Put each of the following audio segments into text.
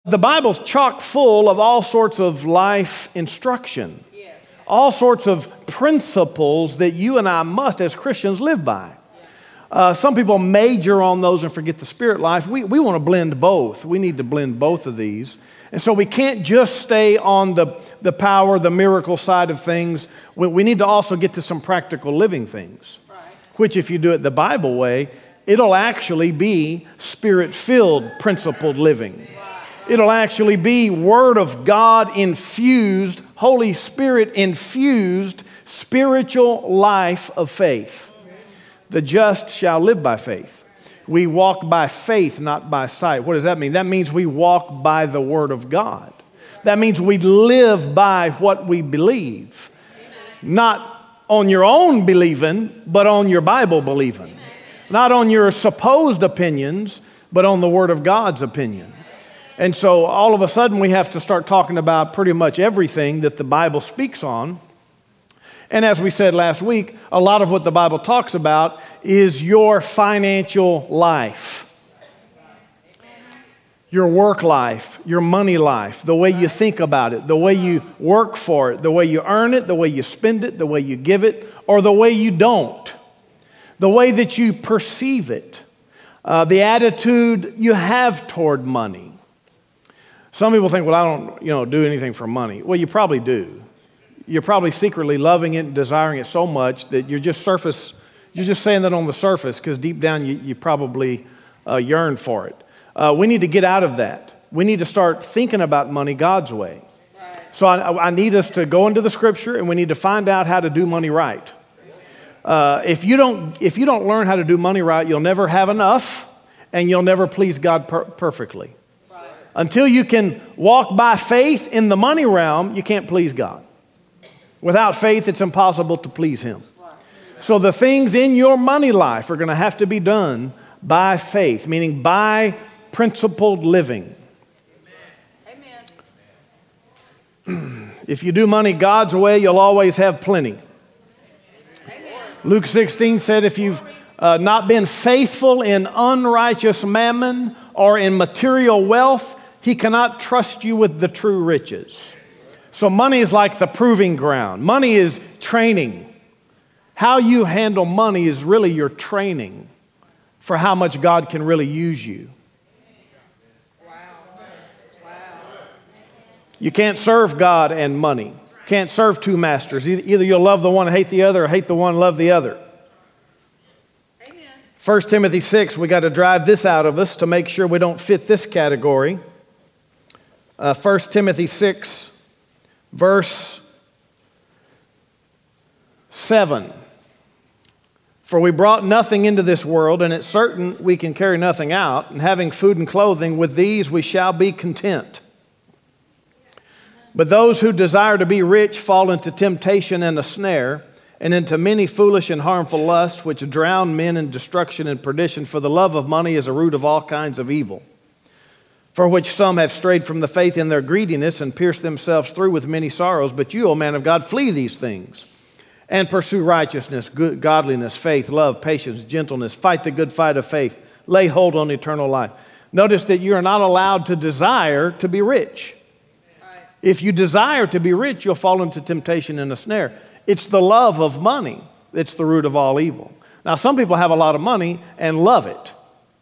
The Bible's chock full of all sorts of life instruction, all sorts of principles that you and I must, as Christians, live by. Some people major on those and forget the spirit life. We want to blend both. We need to blend both of these. And so we can't just stay on the power, the miracle side of things. We need to also get to some practical living things, which if you do it the Bible way, it'll actually be spirit-filled, principled living. It'll actually be Word of God infused, Holy Spirit infused, spiritual life of faith. The just shall live by faith. We walk by faith, not by sight. What does that mean? That means we walk by the Word of God. That means we live by what we believe. Not on your own believing, but on your Bible believing. Not on your supposed opinions, but on the Word of God's opinion. And so all of a sudden we have to start talking about pretty much everything that the Bible speaks on. And as we said last week, a lot of what the Bible talks about is your financial life, your work life, your money life, the way you think about it, the way you work for it, the way you earn it, the way you spend it, the way you give it, or the way you don't, the way that you perceive it, the attitude you have toward money. Some people think, well, I don't, do anything for money. Well, you probably do. You're probably secretly loving it and desiring it so much that you're just saying that on the surface because deep down you probably yearn for it. We need to get out of that. We need to start thinking about money God's way. So I need us to go into the Scripture and we need to find out how to do money right. If you don't learn how to do money right, you'll never have enough and you'll never please God perfectly. Until you can walk by faith in the money realm, you can't please God. Without faith, it's impossible to please Him. So the things in your money life are going to have to be done by faith, meaning by principled living. Amen. If you do money God's way, you'll always have plenty. Amen. Luke 16 said, if you've not been faithful in unrighteous mammon or in material wealth, He cannot trust you with the true riches. So money is like the proving ground. Money is training. How you handle money is really your training for how much God can really use you. You can't serve God and money. Can't serve two masters. Either you'll love the one and hate the other, or hate the one and love the other. 1 Timothy 6, we got to drive this out of us to make sure we don't fit this category. 1 Timothy 6, verse 7. For we brought nothing into this world, and it's certain we can carry nothing out, and having food and clothing, with these we shall be content. But those who desire to be rich fall into temptation and a snare, and into many foolish and harmful lusts, which drown men in destruction and perdition. For the love of money is a root of all kinds of evil, for which some have strayed from the faith in their greediness and pierced themselves through with many sorrows. But you, O man of God, flee these things and pursue righteousness, godliness, faith, love, patience, gentleness. Fight the good fight of faith. Lay hold on eternal life. Notice that you are not allowed to desire to be rich. If you desire to be rich, you'll fall into temptation and a snare. It's the love of money that's the root of all evil. Now, some people have a lot of money and love it,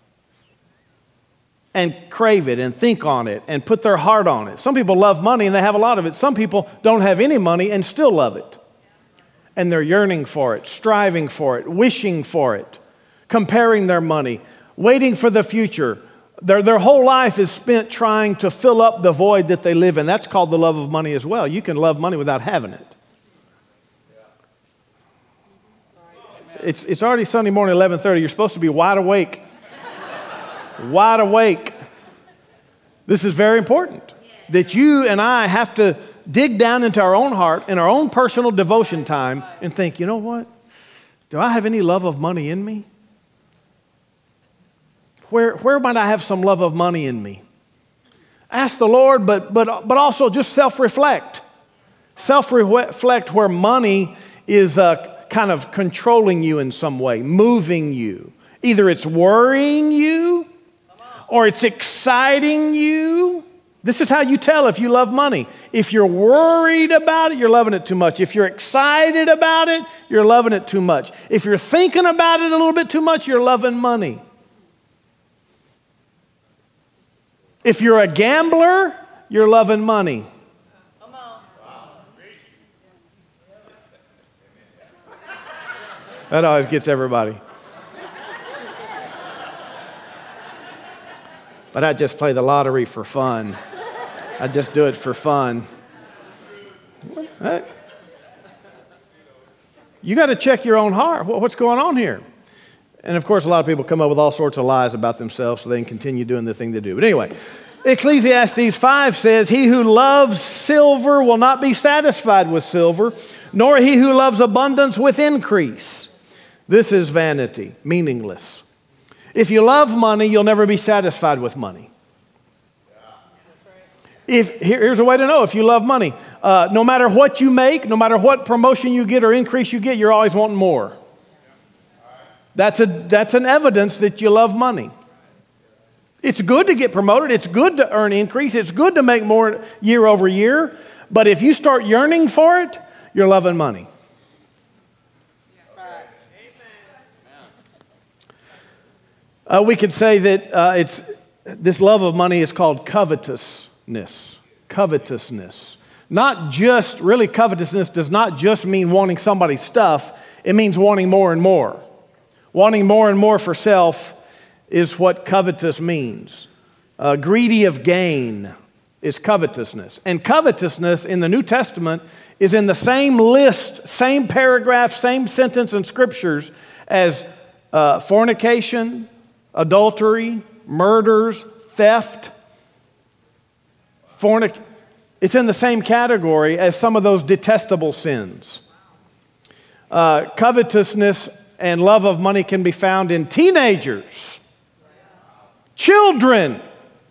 and crave it and think on it and put their heart on it. Some people love money and they have a lot of it. Some people don't have any money and still love it. And they're yearning for it, striving for it, wishing for it, comparing their money, waiting for the future. Their whole life is spent trying to fill up the void that they live in. That's called the love of money as well. You can love money without having it. It's already Sunday morning, 11:30. You're supposed to be wide awake. Wide awake. This is very important, that you and I have to dig down into our own heart in our own personal devotion time and think, you know what? Do I have any love of money in me? Where might I have some love of money in me? Ask the Lord, but also just self-reflect. Self-reflect where money is kind of controlling you in some way, moving you. Either it's worrying you, or it's exciting you, This is how you tell if you love money. If you're worried about it, you're loving it too much. If you're excited about it, you're loving it too much. If you're thinking about it a little bit too much, you're loving money. If you're a gambler, you're loving money. Come on. That always gets everybody. But I just play the lottery for fun. I just do it for fun. You got to check your own heart. What's going on here? And of course, a lot of people come up with all sorts of lies about themselves so they can continue doing the thing they do. But anyway, Ecclesiastes 5 says, "He who loves silver will not be satisfied with silver, nor he who loves abundance with increase. This is vanity," meaningless. If you love money, you'll never be satisfied with money. Here's a way to know if you love money. No matter what you make, no matter what promotion you get or increase you get, you're always wanting more. That's an evidence that you love money. It's good to get promoted. It's good to earn increase. It's good to make more year over year. But if you start yearning for it, you're loving money. We could say that this love of money is called covetousness. Covetousness. Not just, really covetousness does not just mean wanting somebody's stuff. It means wanting more and more. Wanting more and more for self is what covetous means. Greedy of gain is covetousness. And covetousness in the New Testament is in the same list, same paragraph, same sentence in Scriptures as fornication, adultery, murders, theft. It's in the same category as some of those detestable sins. Covetousness and love of money can be found in teenagers, children.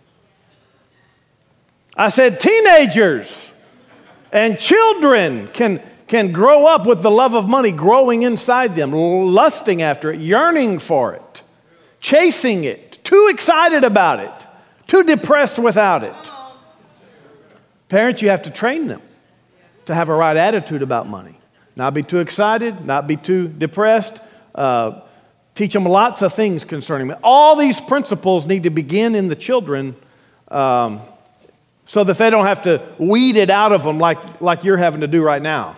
I said teenagers and children can grow up with the love of money growing inside them, lusting after it, yearning for it, chasing it, too excited about it, too depressed without it. Parents, you have to train them to have a right attitude about money. Not be too excited, not be too depressed. Teach them lots of things concerning money. All these principles need to begin in the children so that they don't have to weed it out of them like you're having to do right now.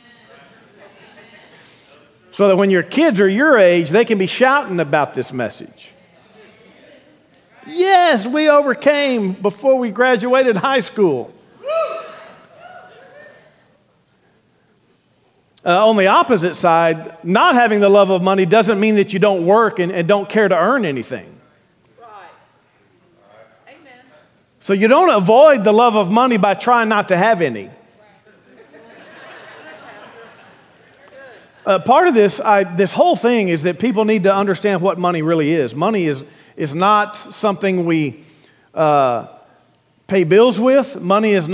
So that when your kids are your age, they can be shouting about this message. Yes, we overcame before we graduated high school. On the opposite side, not having the love of money doesn't mean that you don't work and don't care to earn anything. Right. Amen. So you don't avoid the love of money by trying not to have any. Part of this whole thing is that people need to understand what money really is. Money is not something we pay bills with. Money is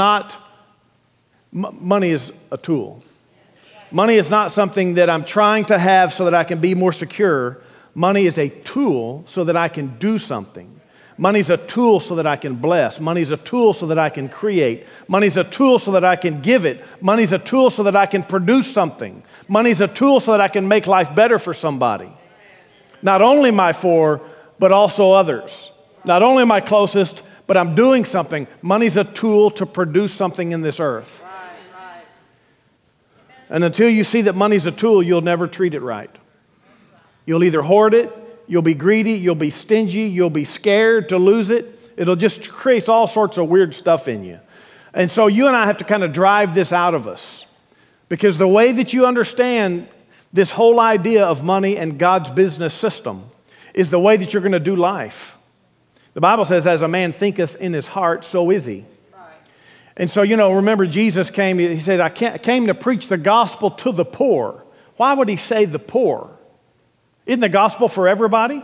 a tool. Money is not something that I'm trying to have so that I can be more secure. Money is a tool so that I can do something. Money is a tool so that I can bless. Money is a tool so that I can create. Money is a tool so that I can give it. Money is a tool so that I can produce something. Money is a tool so that I can make life better for somebody. Not only my four, but also others. Not only my closest, but I'm doing something. Money is a tool to produce something in this earth. And until you see that money's a tool, you'll never treat it right. You'll either hoard it, you'll be greedy, you'll be stingy, you'll be scared to lose it. It'll just create all sorts of weird stuff in you. And so you and I have to kind of drive this out of us. Because the way that you understand this whole idea of money and God's business system is the way that you're going to do life. The Bible says, as a man thinketh in his heart, so is he. And so, remember Jesus came, he said, I came to preach the gospel to the poor. Why would he say the poor? Isn't the gospel for everybody?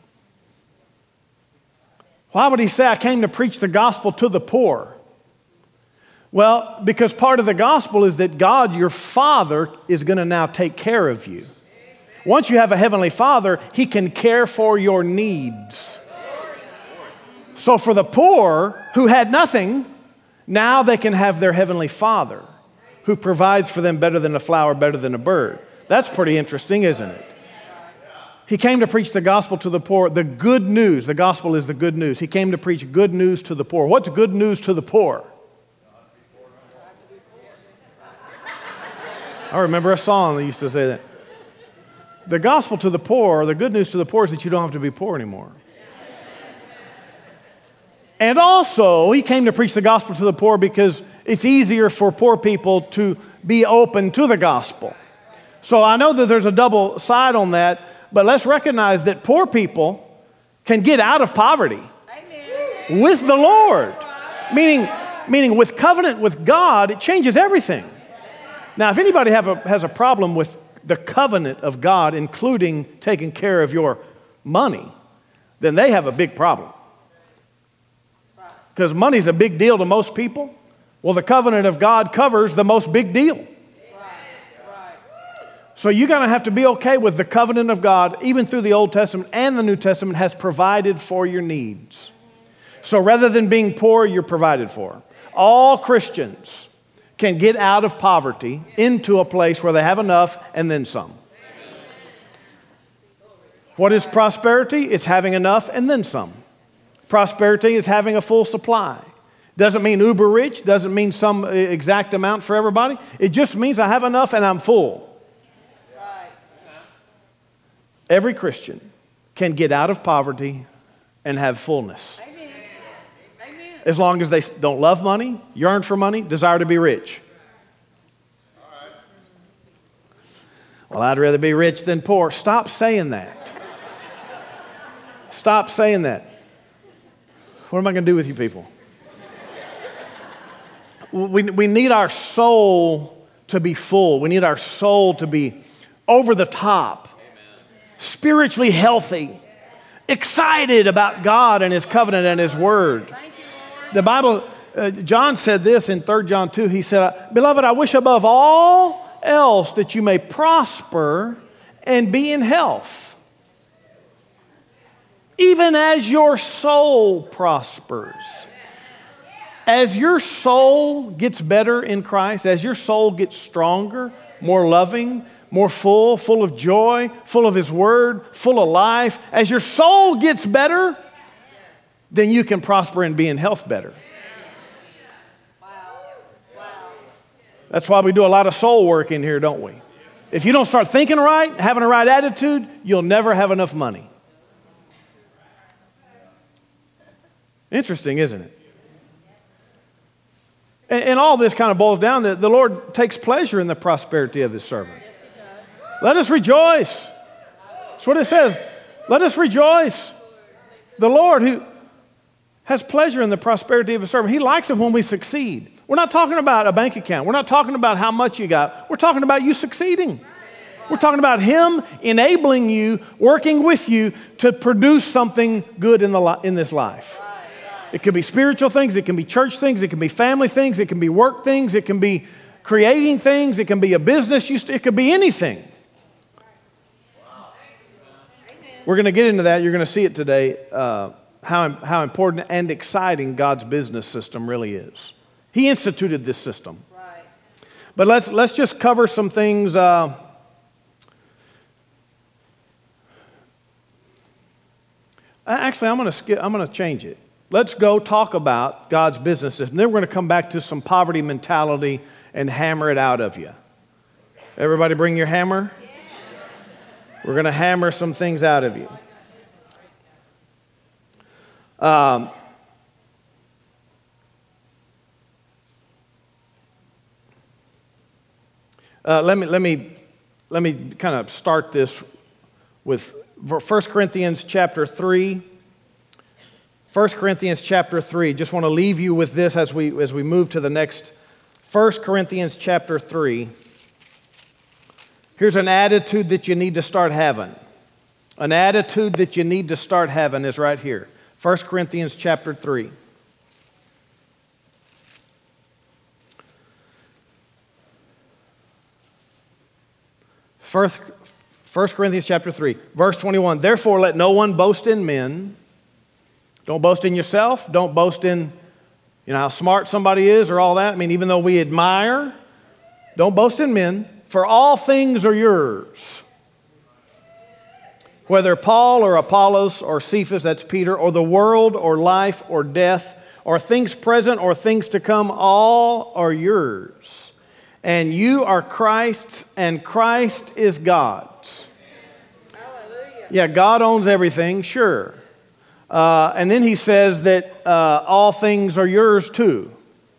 Why would he say, I came to preach the gospel to the poor? Well, because part of the gospel is that God, your Father, is going to now take care of you. Once you have a heavenly Father, he can care for your needs. So for the poor who had nothing, Now they can have their heavenly Father who provides for them better than a flower, better than a bird. That's pretty interesting, isn't it? He came to preach the gospel to the poor, the good news. The gospel is the good news. He came to preach good news to the poor. What's good news to the poor? I remember a song that used to say that. The gospel to the poor, the good news to the poor is that you don't have to be poor anymore. And also, he came to preach the gospel to the poor because it's easier for poor people to be open to the gospel. So I know that there's a double side on that, but let's recognize that poor people can get out of poverty with the Lord. Meaning with covenant with God, it changes everything. Now, if anybody has a problem with the covenant of God, including taking care of your money, then they have a big problem. Because money's a big deal to most people. Well, the covenant of God covers the most big deal. So you're going to have to be okay with the covenant of God, even through the Old Testament and the New Testament, has provided for your needs. So rather than being poor, you're provided for. All Christians can get out of poverty into a place where they have enough and then some. What is prosperity? It's having enough and then some. Prosperity is having a full supply. Doesn't mean uber rich, doesn't mean some exact amount for everybody. It just means I have enough and I'm full. Every Christian can get out of poverty and have fullness. Amen. As long as they don't love money, yearn for money, desire to be rich. Well, I'd rather be rich than poor. Stop saying that. Stop saying that. What am I going to do with you people? We need our soul to be full. We need our soul to be over the top. Spiritually healthy, excited about God and His covenant and His word. The Bible, John said this in 3 John 2. He said, "Beloved, I wish above all else that you may prosper and be in health, even as your soul prospers." As your soul gets better in Christ, as your soul gets stronger, more loving, more full of joy, full of His Word, full of life. As your soul gets better, then you can prosper and be in health better. That's why we do a lot of soul work in here, don't we? If you don't start thinking right, having the right attitude, you'll never have enough money. Interesting, isn't it? And all this kind of boils down that the Lord takes pleasure in the prosperity of His servant. Let us rejoice. That's what it says. Let us rejoice. The Lord who has pleasure in the prosperity of His servant. He likes it when we succeed. We're not talking about a bank account. We're not talking about how much you got. We're talking about you succeeding. We're talking about Him enabling you, working with you to produce something good in this life. It can be spiritual things. It can be church things. It can be family things. It can be work things. It can be creating things. It can be a business. It could be anything. We're going to get into that. You're going to see it today, how important and exciting God's business system really is. He instituted this system. Right. But let's just cover some things. Actually, I'm going to change it. Let's go talk about God's business system. Then we're going to come back to some poverty mentality and hammer it out of you. Everybody bring your hammer. We're going to hammer some things out of you. Let me kind of start this with 1 Corinthians chapter 3. 1 Corinthians chapter 3. Just want to leave you with this as we move to the next. 1 Corinthians chapter 3. Here's an attitude that you need to start having. An attitude that you need to start having is right here. 1 Corinthians chapter 3. First 1 Corinthians chapter 3, verse 21. Therefore, let no one boast in men. Don't boast in yourself. Don't boast in You know how smart somebody is or all that? I mean, even though we admire, don't boast in men, for all things are yours. Whether Paul or Apollos or Cephas, that's Peter, or the world or life or death, or things present or things to come, all are yours. And you are Christ's, and Christ is God's. Hallelujah. Yeah, God owns everything, sure. And then he says that all things are yours too.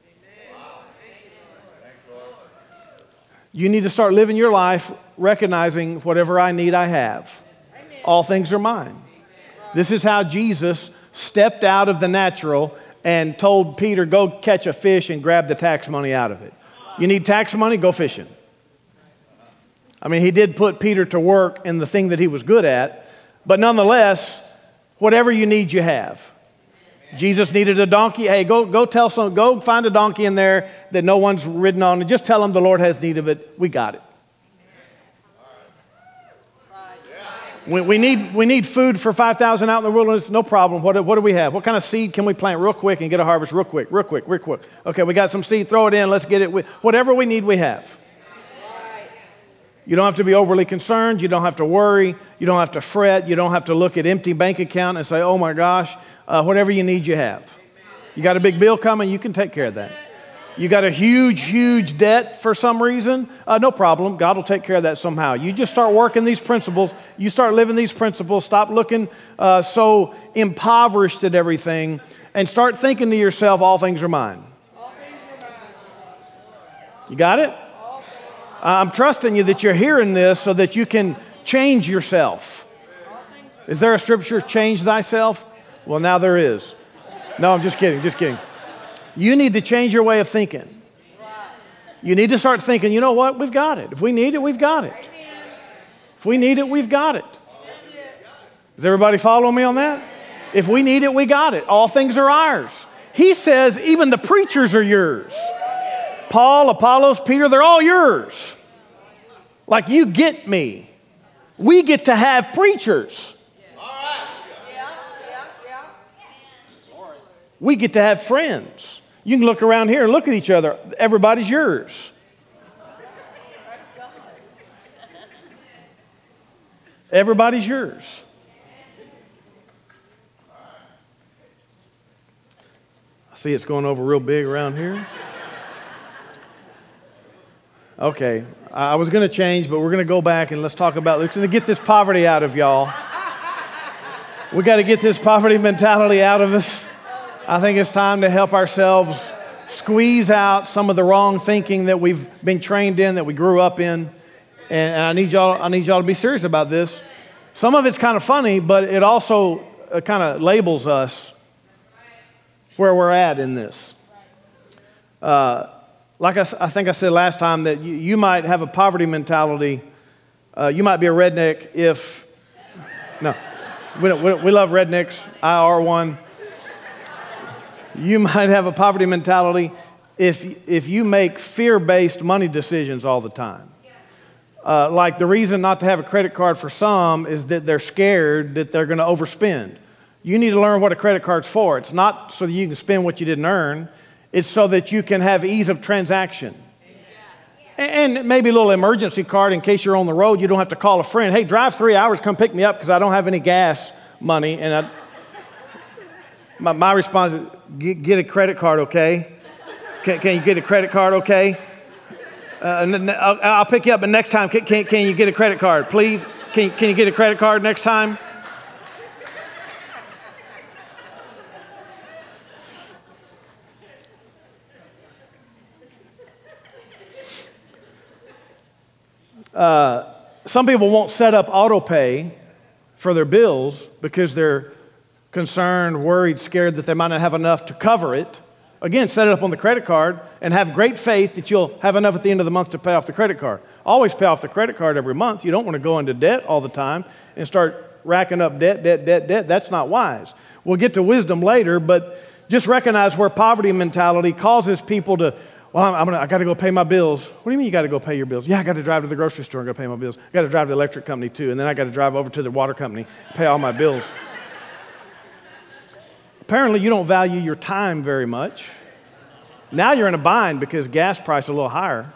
You need to start living your life recognizing whatever I need, I have. All things are mine. This is how Jesus stepped out of the natural and told Peter, go catch a fish and grab the tax money out of it. You need tax money? Go fishing. I mean, he did put Peter to work in the thing that he was good at, but nonetheless, whatever you need, you have. Jesus needed a donkey. Hey, go find a donkey in there that no one's ridden on, and just tell them the Lord has need of it. We got it. We need food for 5,000 out in the wilderness. No problem. What do we have? What kind of seed can we plant real quick and get a harvest real quick? Okay, we got some seed. Throw it in. Let's get it. Whatever we need, we have. You don't have to be overly concerned. You don't have to worry. You don't have to fret. You don't have to look at empty bank account and say, oh my gosh, whatever you need, you have. You got a big bill coming, you can take care of that. You got a huge debt for some reason, no problem. God will take care of that somehow. You just start working these principles. You start living these principles. Stop looking so impoverished at everything and start thinking to yourself, all things are mine. You got it? I'm trusting you that you're hearing this so that you can change yourself. Is there a scripture, change thyself? Well, now there is. No, I'm just kidding. You need to change your way of thinking. You need to start thinking, you know what? We've got it. If we need it, we've got it. If we need it, we've got it. Does everybody follow me on that? If we need it, we got it. All things are ours. He says even the preachers are yours. Paul, Apollos, Peter, they're all yours. Like you get me. We get to have preachers. We get to have friends. You can look around here and look at each other. Everybody's yours. Everybody's yours. I see it's going over real big around here. Okay, I was going to change, but we're going to go back and let's talk about, we're going to get this poverty out of y'all. We got to get this poverty mentality out of us. I think it's time to help ourselves squeeze out some of the wrong thinking that we've been trained in, that we grew up in. And I need y'all to be serious about this. Some of it's kind of funny, but it also kind of labels us where we're at in this. Like I think I said last time that you might have a poverty mentality. You might be a redneck if... No, we love rednecks. I are one. You might have a poverty mentality if you make fear-based money decisions all the time. Like the reason not to have a credit card for some is that they're scared that they're going to overspend. You need to learn what a credit card's for. It's not so that you can spend what you didn't earn. It's so that you can have ease of transaction. And maybe a little emergency card in case you're on the road. You don't have to call a friend. Hey, drive 3 hours, come pick me up because I don't have any gas money. And my response is, get a credit card, okay? Can you get a credit card, okay? I'll pick you up, but next time, can you get a credit card, please? Can you get a credit card next time? Some people won't set up auto pay for their bills because they're concerned, worried, scared that they might not have enough to cover it. Again, set it up on the credit card and have great faith that you'll have enough at the end of the month to pay off the credit card. Always pay off the credit card every month. You don't want to go into debt all the time and start racking up debt. That's not wise. We'll get to wisdom later, but just recognize where poverty mentality causes people to, well, I got to go pay my bills. What do you mean you got to go pay your bills? Yeah, I got to drive to the grocery store and go pay my bills. I got to drive to the electric company too, and then I got to drive over to the water company, pay all my bills. Apparently, you don't value your time very much. Now you're in a bind because gas price is a little higher.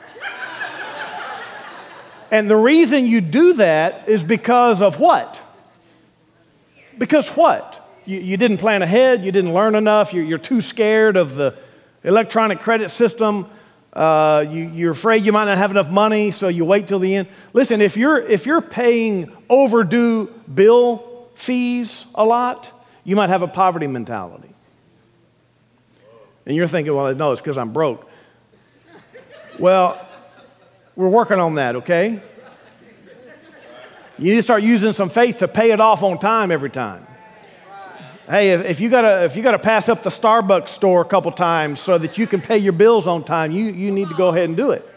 And the reason you do that is because of what? Because what? You didn't plan ahead. You didn't learn enough. You're too scared of the electronic credit system. You're afraid you might not have enough money, so you wait till the end. Listen, if you're paying overdue bill fees a lot, you might have a poverty mentality. And you're thinking, well, no, it's because I'm broke. Well, we're working on that, okay? You need to start using some faith to pay it off on time every time. Hey, if you gotta pass up the Starbucks store a couple times so that you can pay your bills on time, you need to go ahead and do it.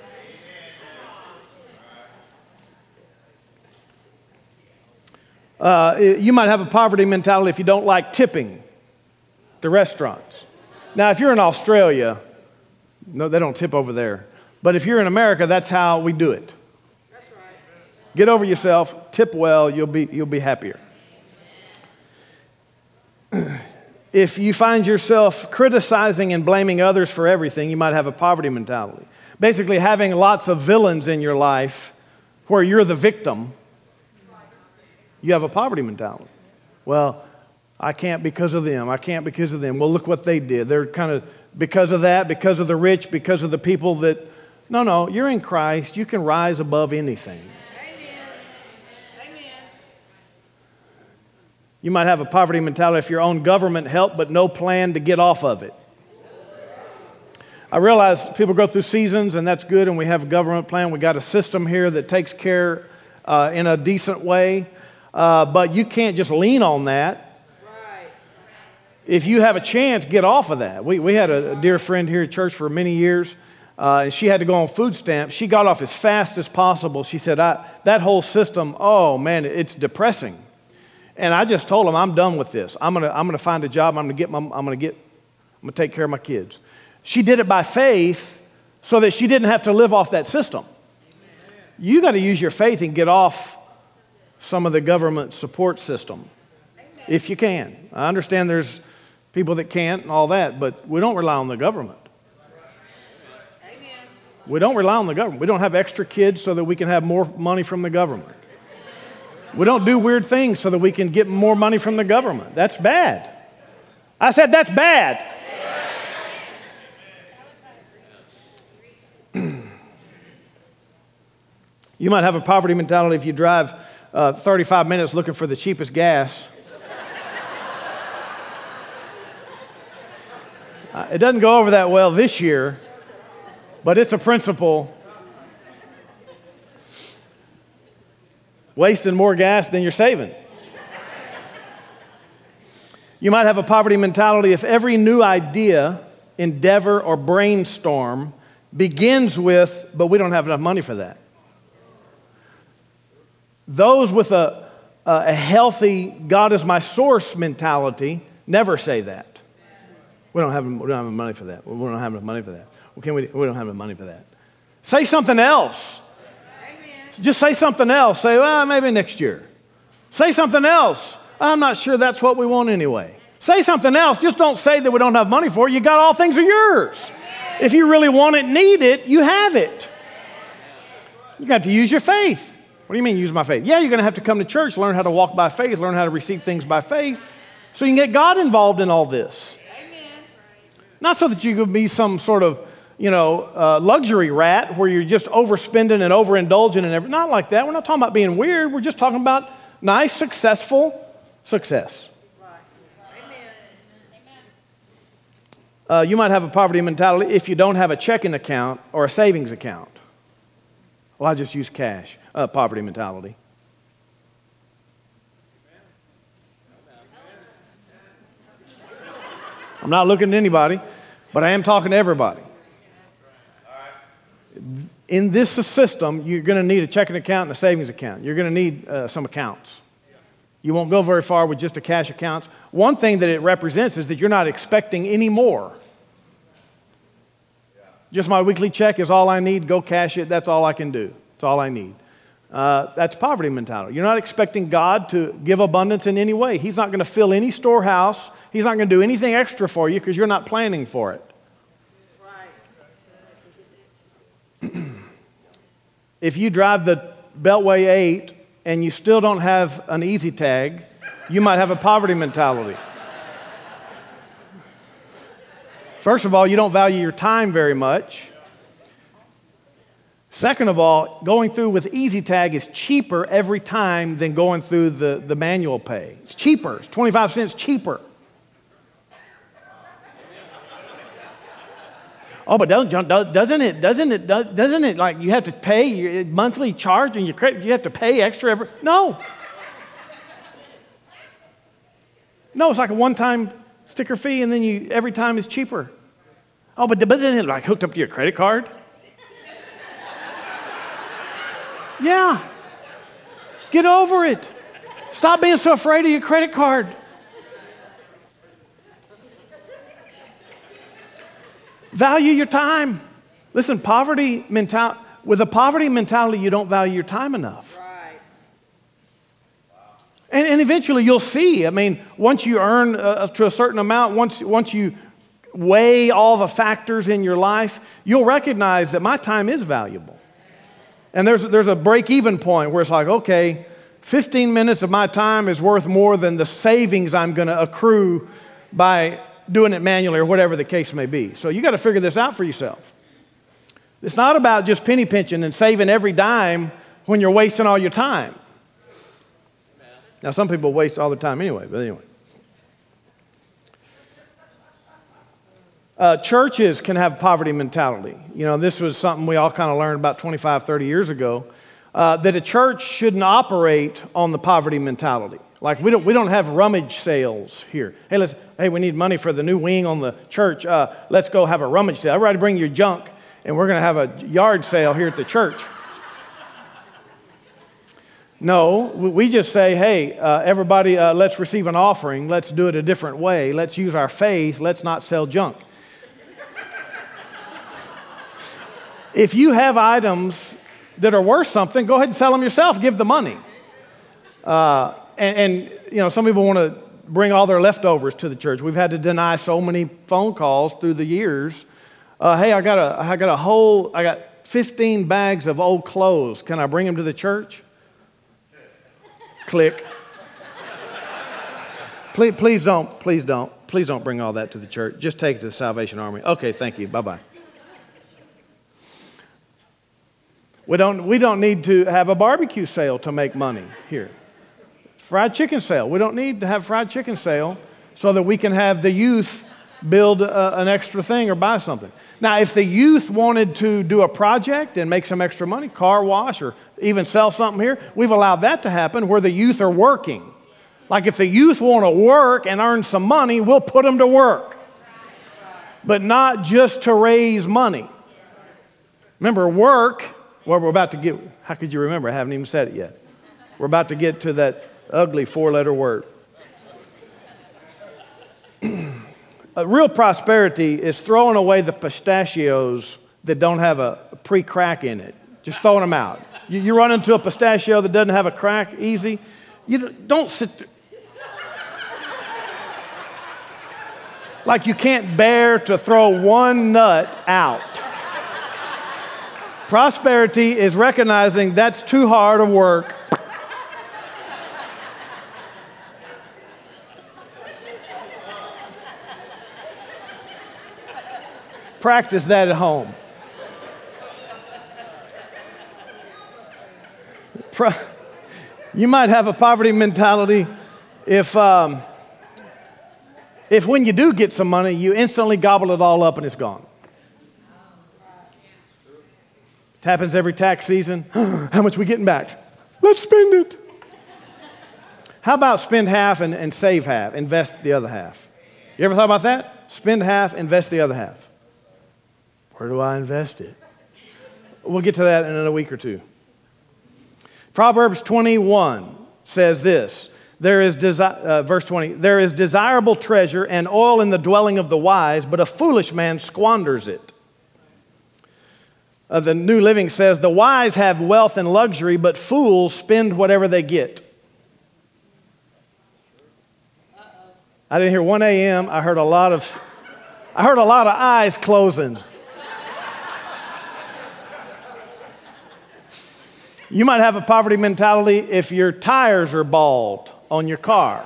You might have a poverty mentality if you don't like tipping the restaurants. Now, if you're in Australia, no, they don't tip over there. But if you're in America, that's how we do it. That's right. Get over yourself, tip well, you'll be happier. If you find yourself criticizing and blaming others for everything, you might have a poverty mentality. Basically, having lots of villains in your life where you're the victim, you have a poverty mentality. Well, I can't because of them. I can't because of them. Well, look what they did. They're kind of because of that, because of the rich, because of the people that... No, you're in Christ. You can rise above anything. Amen. You might have a poverty mentality if your own government help, but no plan to get off of it. I realize people go through seasons, and that's good, and we have a government plan. We got a system here that takes care in a decent way, but you can't just lean on that. If you have a chance, get off of that. We had a dear friend here at church for many years, and she had to go on food stamps. She got off as fast as possible. She said, that whole system, oh man, it's depressing. And I just told him, I'm done with this. I'm gonna find a job. I'm gonna take care of my kids. She did it by faith so that she didn't have to live off that system. You got to use your faith and get off some of the government support system if you can. I understand there's people that can't and all that, but we don't rely on the government. Amen. We don't rely on the government. We don't have extra kids so that we can have more money from the government. We don't do weird things so that we can get more money from the government. That's bad. I said that's bad. You might have a poverty mentality if you drive 35 minutes looking for the cheapest gas. It doesn't go over that well this year, but it's a principle. Wasting more gas than you're saving. You might have a poverty mentality if every new idea, endeavor, or brainstorm begins with, but we don't have enough money for that. Those with a healthy God is my source mentality never say that. We don't have money for that. We don't have enough money for that. We don't have enough money for that. Say something else. Amen. Just say something else. Say, well, maybe next year. Say something else. I'm not sure that's what we want anyway. Say something else. Just don't say that we don't have money for it. You got all things are yours. Amen. If you really want it, need it, you have it. You got to use your faith. What do you mean use my faith? Yeah, you're going to have to come to church, learn how to walk by faith, learn how to receive things by faith, so you can get God involved in all this. Not so that you could be some sort of, luxury rat where you're just overspending and overindulging and everything. Not like that. We're not talking about being weird. We're just talking about nice, successful success. You might have a poverty mentality if you don't have a checking account or a savings account. Well, I just use cash. Poverty mentality. I'm not looking at anybody, but I am talking to everybody. In this system, you're going to need a checking account and a savings account. You're going to need some accounts. You won't go very far with just a cash account. One thing that it represents is that you're not expecting any more. Just my weekly check is all I need. Go cash it. That's all I can do. That's all I need. That's poverty mentality. You're not expecting God to give abundance in any way. He's not going to fill any storehouse. He's not going to do anything extra for you because you're not planning for it. if you drive the Beltway 8 and you still don't have an easy tag, you might have a poverty mentality. First of all, you don't value your time very much. Second of all, going through with easy tag is cheaper every time than going through the manual pay. It's cheaper. It's 25 cents cheaper. Oh, but doesn't it like you have to pay your monthly charge and your credit, you have to pay extra every? No, it's like a one-time sticker fee, and then every time is cheaper. Oh, but doesn't it like hooked up to your credit card? Yeah, get over it. Stop being so afraid of your credit card. Value your time. Listen, with a poverty mentality, you don't value your time enough. Right. And eventually you'll see. I mean, once you earn to a certain amount, once you weigh all the factors in your life, you'll recognize that my time is valuable. And there's a break-even point where it's like, okay, 15 minutes of my time is worth more than the savings I'm going to accrue by doing it manually or whatever the case may be. So you got to figure this out for yourself. It's not about just penny pinching and saving every dime when you're wasting all your time. Now, some people waste all their time anyway, but anyway. Churches can have poverty mentality. You know, this was something we all kind of learned about 25, 30 years ago, that a church shouldn't operate on the poverty mentality. Like we don't have rummage sales here. Hey, we need money for the new wing on the church. Let's go have a rummage sale. Everybody bring your junk, and we're going to have a yard sale here at the church. No, we just say, hey, everybody, let's receive an offering. Let's do it a different way. Let's use our faith. Let's not sell junk. If you have items that are worth something, go ahead and sell them yourself. Give the money. And you know, some people want to bring all their leftovers to the church. We've had to deny so many phone calls through the years. Hey, I got 15 bags of old clothes. Can I bring them to the church? Click. Please don't bring all that to the church. Just take it to the Salvation Army. Okay, thank you. Bye-bye. We don't need to have a barbecue sale to make money here. Fried chicken sale. We don't need to have fried chicken sale so that we can have the youth build an extra thing or buy something. Now, if the youth wanted to do a project and make some extra money, car wash or even sell something here, we've allowed that to happen where the youth are working. Like if the youth want to work and earn some money, we'll put them to work. But not just to raise money. Remember, work, well, we're about to get, how could you remember? I haven't even said it yet. We're about to get to that ugly four-letter word. Real prosperity is throwing away the pistachios that don't have a pre-crack in it. Just throwing them out. You run into a pistachio that doesn't have a crack, easy. You don't sit like you can't bear to throw one nut out. Prosperity is recognizing that's too hard of work. Practice that at home. You might have a poverty mentality if when you do get some money, you instantly gobble it all up and it's gone. It happens every tax season. How much are we getting back? Let's spend it. How about spend half and save half, invest the other half? You ever thought about that? Spend half, invest the other half. Where do I invest it? We'll get to that in a week or two. Proverbs 21 says this, verse 20, there is desirable treasure and oil in the dwelling of the wise, but a foolish man squanders it. The New Living says, the wise have wealth and luxury, but fools spend whatever they get. I didn't hear 1 a.m. I heard a lot of eyes closing. You might have a poverty mentality if your tires are bald on your car.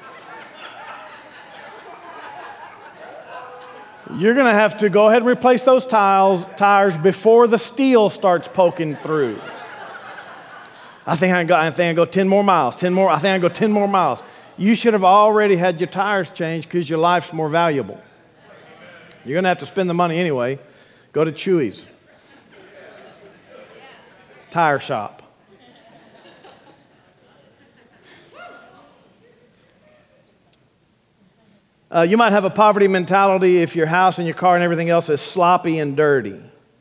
You're going to have to go ahead and replace those tires before the steel starts poking through. I think I can go 10 more miles, 10 more. I think I can go 10 more miles. You should have already had your tires changed because your life's more valuable. You're going to have to spend the money anyway. Go to Chewy's tire shop. You might have a poverty mentality if your house and your car and everything else is sloppy and dirty.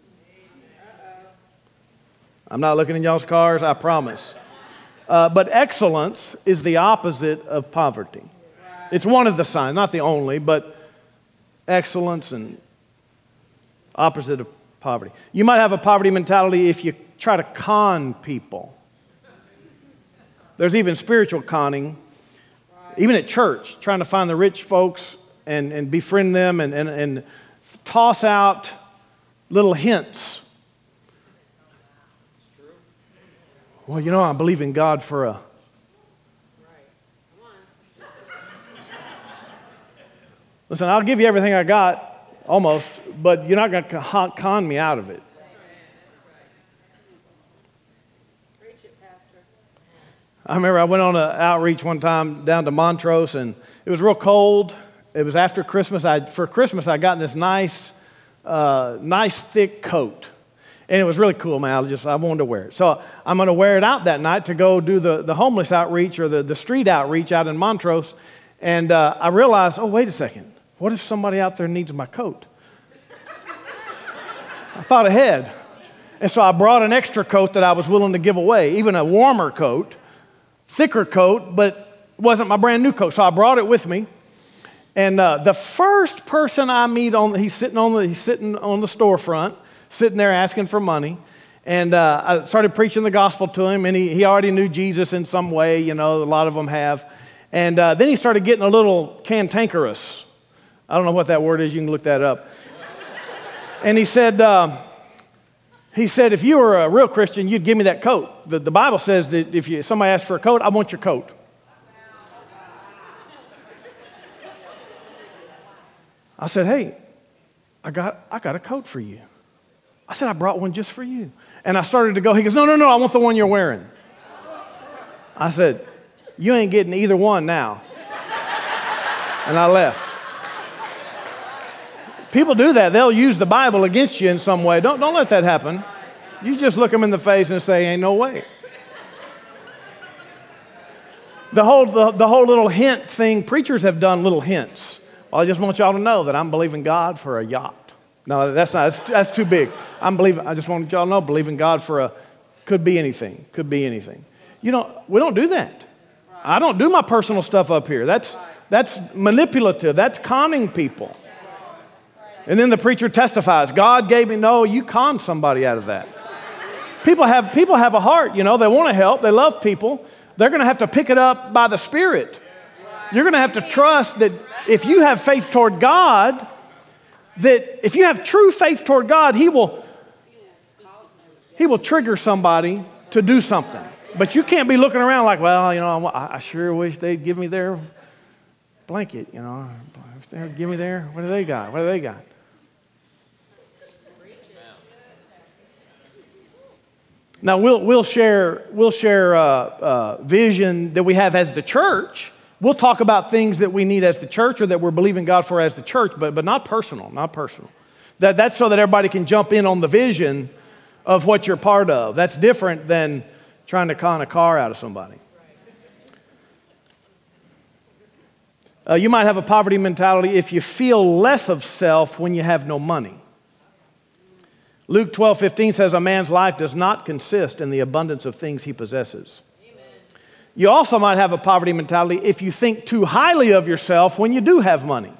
I'm not looking in y'all's cars, I promise. But excellence is the opposite of poverty. It's one of the signs, not the only, but excellence and opposite of poverty. You might have a poverty mentality if you try to con people. There's even spiritual conning. Even at church, trying to find the rich folks and befriend them and toss out little hints. Well, you know, I believe in God for a... Listen, I'll give you everything I got, almost, but you're not going to con me out of it. I remember I went on an outreach one time down to Montrose, and it was real cold. It was after Christmas. For Christmas, I got this nice thick coat, and it was really cool, man. I wanted to wear it. So I'm going to wear it out that night to go do the homeless outreach or the street outreach out in Montrose, and I realized, oh, wait a second. What if somebody out there needs my coat? I thought ahead, and so I brought an extra coat that I was willing to give away, even a warmer coat. Thicker coat, but it wasn't my brand new coat. So I brought it with me. And the first person I meet he's sitting on the storefront, sitting there asking for money. And I started preaching the gospel to him, and he already knew Jesus in some way, you know, a lot of them have. And then he started getting a little cantankerous. I don't know what that word is. You can look that up. And he said, if you were a real Christian, you'd give me that coat. The Bible says that if somebody asks for a coat, I want your coat. I said, hey, I got a coat for you. I said, I brought one just for you. And I started to go. He goes, no, I want the one you're wearing. I said, you ain't getting either one now. And I left. People do that. They'll use the Bible against you in some way. Don't let that happen. You just look them in the face and say, ain't no way. The whole little hint thing, preachers have done little hints. Well, I just want y'all to know that I'm believing God for a yacht. No, that's too big. I just want y'all to know, believing God for could be anything. You know, we don't do that. I don't do my personal stuff up here. That's manipulative. That's conning people. And then the preacher testifies, God gave me, no, you conned somebody out of that. People have a heart, you know, they want to help, they love people. They're going to have to pick it up by the Spirit. You're going to have to trust that if you have faith toward God, that if you have true faith toward God, He will trigger somebody to do something. But you can't be looking around like, well, you know, I sure wish they'd give me their blanket, you know. Give me their, what do they got? Now we'll share vision that we have as the church. We'll talk about things that we need as the church or that we're believing God for as the church, but not personal. That's so that everybody can jump in on the vision of what you're part of. That's different than trying to con a car out of somebody. You might have a poverty mentality if you feel less of self when you have no money. Luke 12:15 says, a man's life does not consist in the abundance of things he possesses. Amen. You also might have a poverty mentality if you think too highly of yourself when you do have money.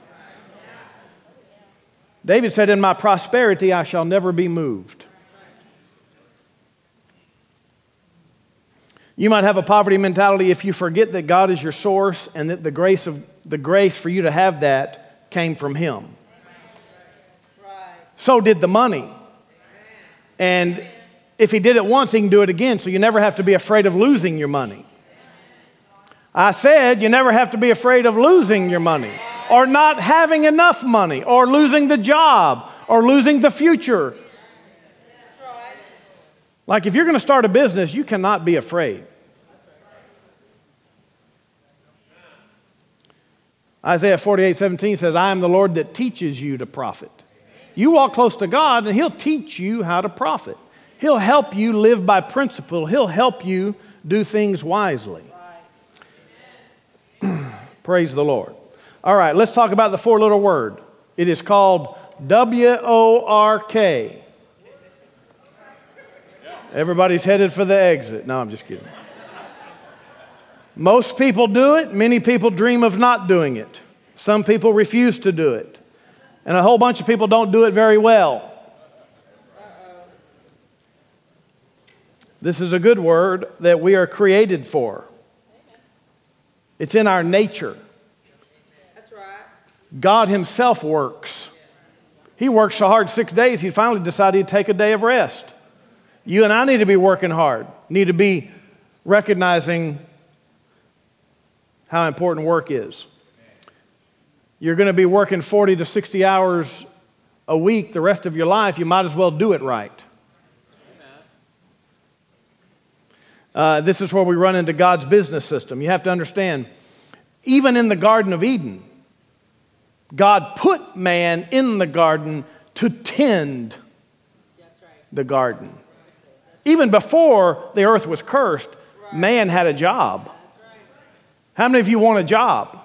David said, in my prosperity I shall never be moved. You might have a poverty mentality if you forget that God is your source and that the grace for you to have that came from Him. So did the money. And if he did it once, he can do it again, so you never have to be afraid of losing your money. I said you never have to be afraid of losing your money, or not having enough money, or losing the job, or losing the future. Like if you're going to start a business, you cannot be afraid. Isaiah 48:17 says, I am the Lord that teaches you to profit. You walk close to God and He'll teach you how to profit. He'll help you live by principle. He'll help you do things wisely. Praise the Lord. All right, let's talk about the four-letter word. It is called W-O-R-K. Everybody's headed for the exit. No, I'm just kidding. Most people do it. Many people dream of not doing it. Some people refuse to do it. And a whole bunch of people don't do it very well. This is a good word that we are created for. It's in our nature. That's right. God Himself works. He worked so hard 6 days, He finally decided He'd take a day of rest. You and I need to be working hard, need to be recognizing how important work is. You're going to be working 40 to 60 hours a week the rest of your life. You might as well do it right. This is where we run into God's business system. You have to understand, even in the Garden of Eden, God put man in the garden to tend the garden. Even before the earth was cursed, man had a job. How many of you want a job?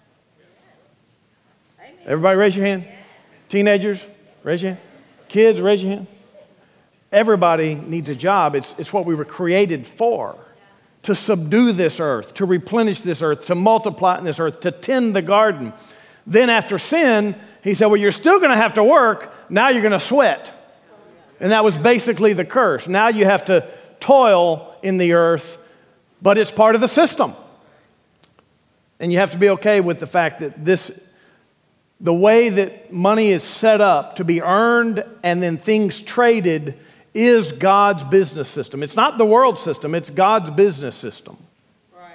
Everybody raise your hand. Teenagers, raise your hand. Kids, raise your hand. Everybody needs a job. It's what we were created for. To subdue this earth, to replenish this earth, to multiply in this earth, to tend the garden. Then after sin, He said, well, you're still going to have to work. Now you're going to sweat. And that was basically the curse. Now you have to toil in the earth, but it's part of the system. And you have to be okay with the fact that the way that money is set up to be earned and then things traded is God's business system. It's not the world system, it's God's business system. Right.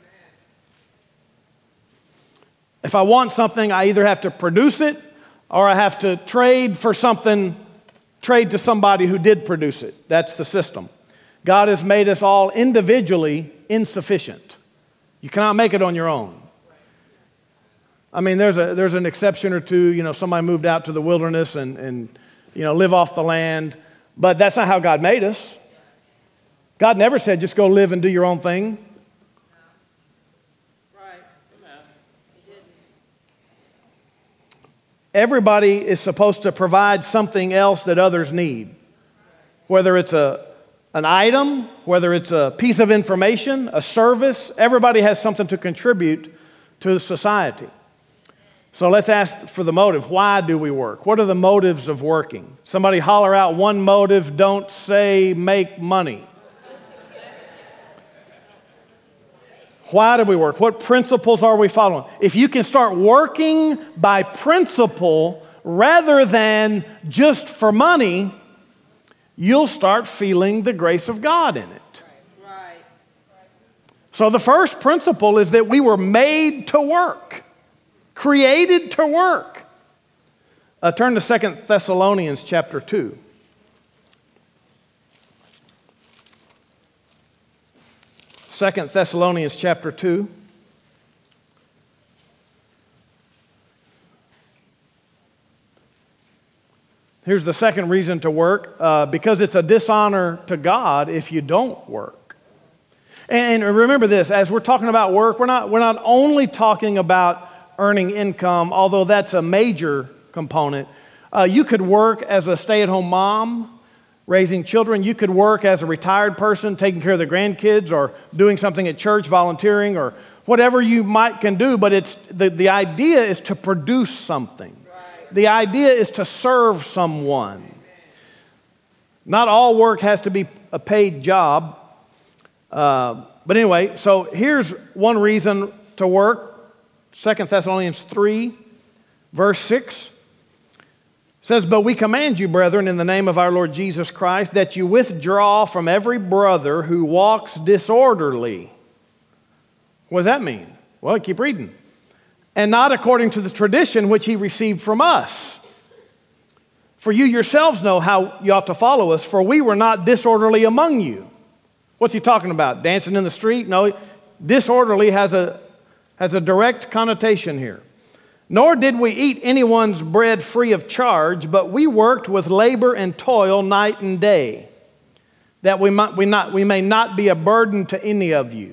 If I want something, I either have to produce it or I have to trade for something, trade to somebody who did produce it. That's the system. God has made us all individually insufficient. You cannot make it on your own. I mean, there's an exception or two. You know, somebody moved out to the wilderness and live off the land. But that's not how God made us. God never said, just go live and do your own thing. Right. Everybody is supposed to provide something else that others need. Whether it's an item, whether it's a piece of information, a service, everybody has something to contribute to society. So let's ask for the motive. Why do we work? What are the motives of working? Somebody holler out one motive, don't say make money. Why do we work? What principles are we following? If you can start working by principle rather than just for money, you'll start feeling the grace of God in it. Right. So the first principle is that we were made to work. Created to work. Turn to 2 Thessalonians chapter 2. 2 Thessalonians chapter 2. Here's the second reason to work, because it's a dishonor to God if you don't work. And remember this, as we're talking about work, we're not only talking about earning income, although that's a major component. You could work as a stay-at-home mom, raising children. You could work as a retired person, taking care of the grandkids, or doing something at church, volunteering, or whatever you can do. But it's the idea is to produce something. Right. The idea is to serve someone. Not all work has to be a paid job. But anyway, so here's one reason to work. 2 Thessalonians 3, verse 6 says, but we command you, brethren, in the name of our Lord Jesus Christ, that you withdraw from every brother who walks disorderly. What does that mean? Well, keep reading. And not according to the tradition which he received from us. For you yourselves know how you ought to follow us, for we were not disorderly among you. What's he talking about? Dancing in the street? No, disorderly has a direct connotation here. Nor did we eat anyone's bread free of charge, but we worked with labor and toil night and day, that we may not be a burden to any of you.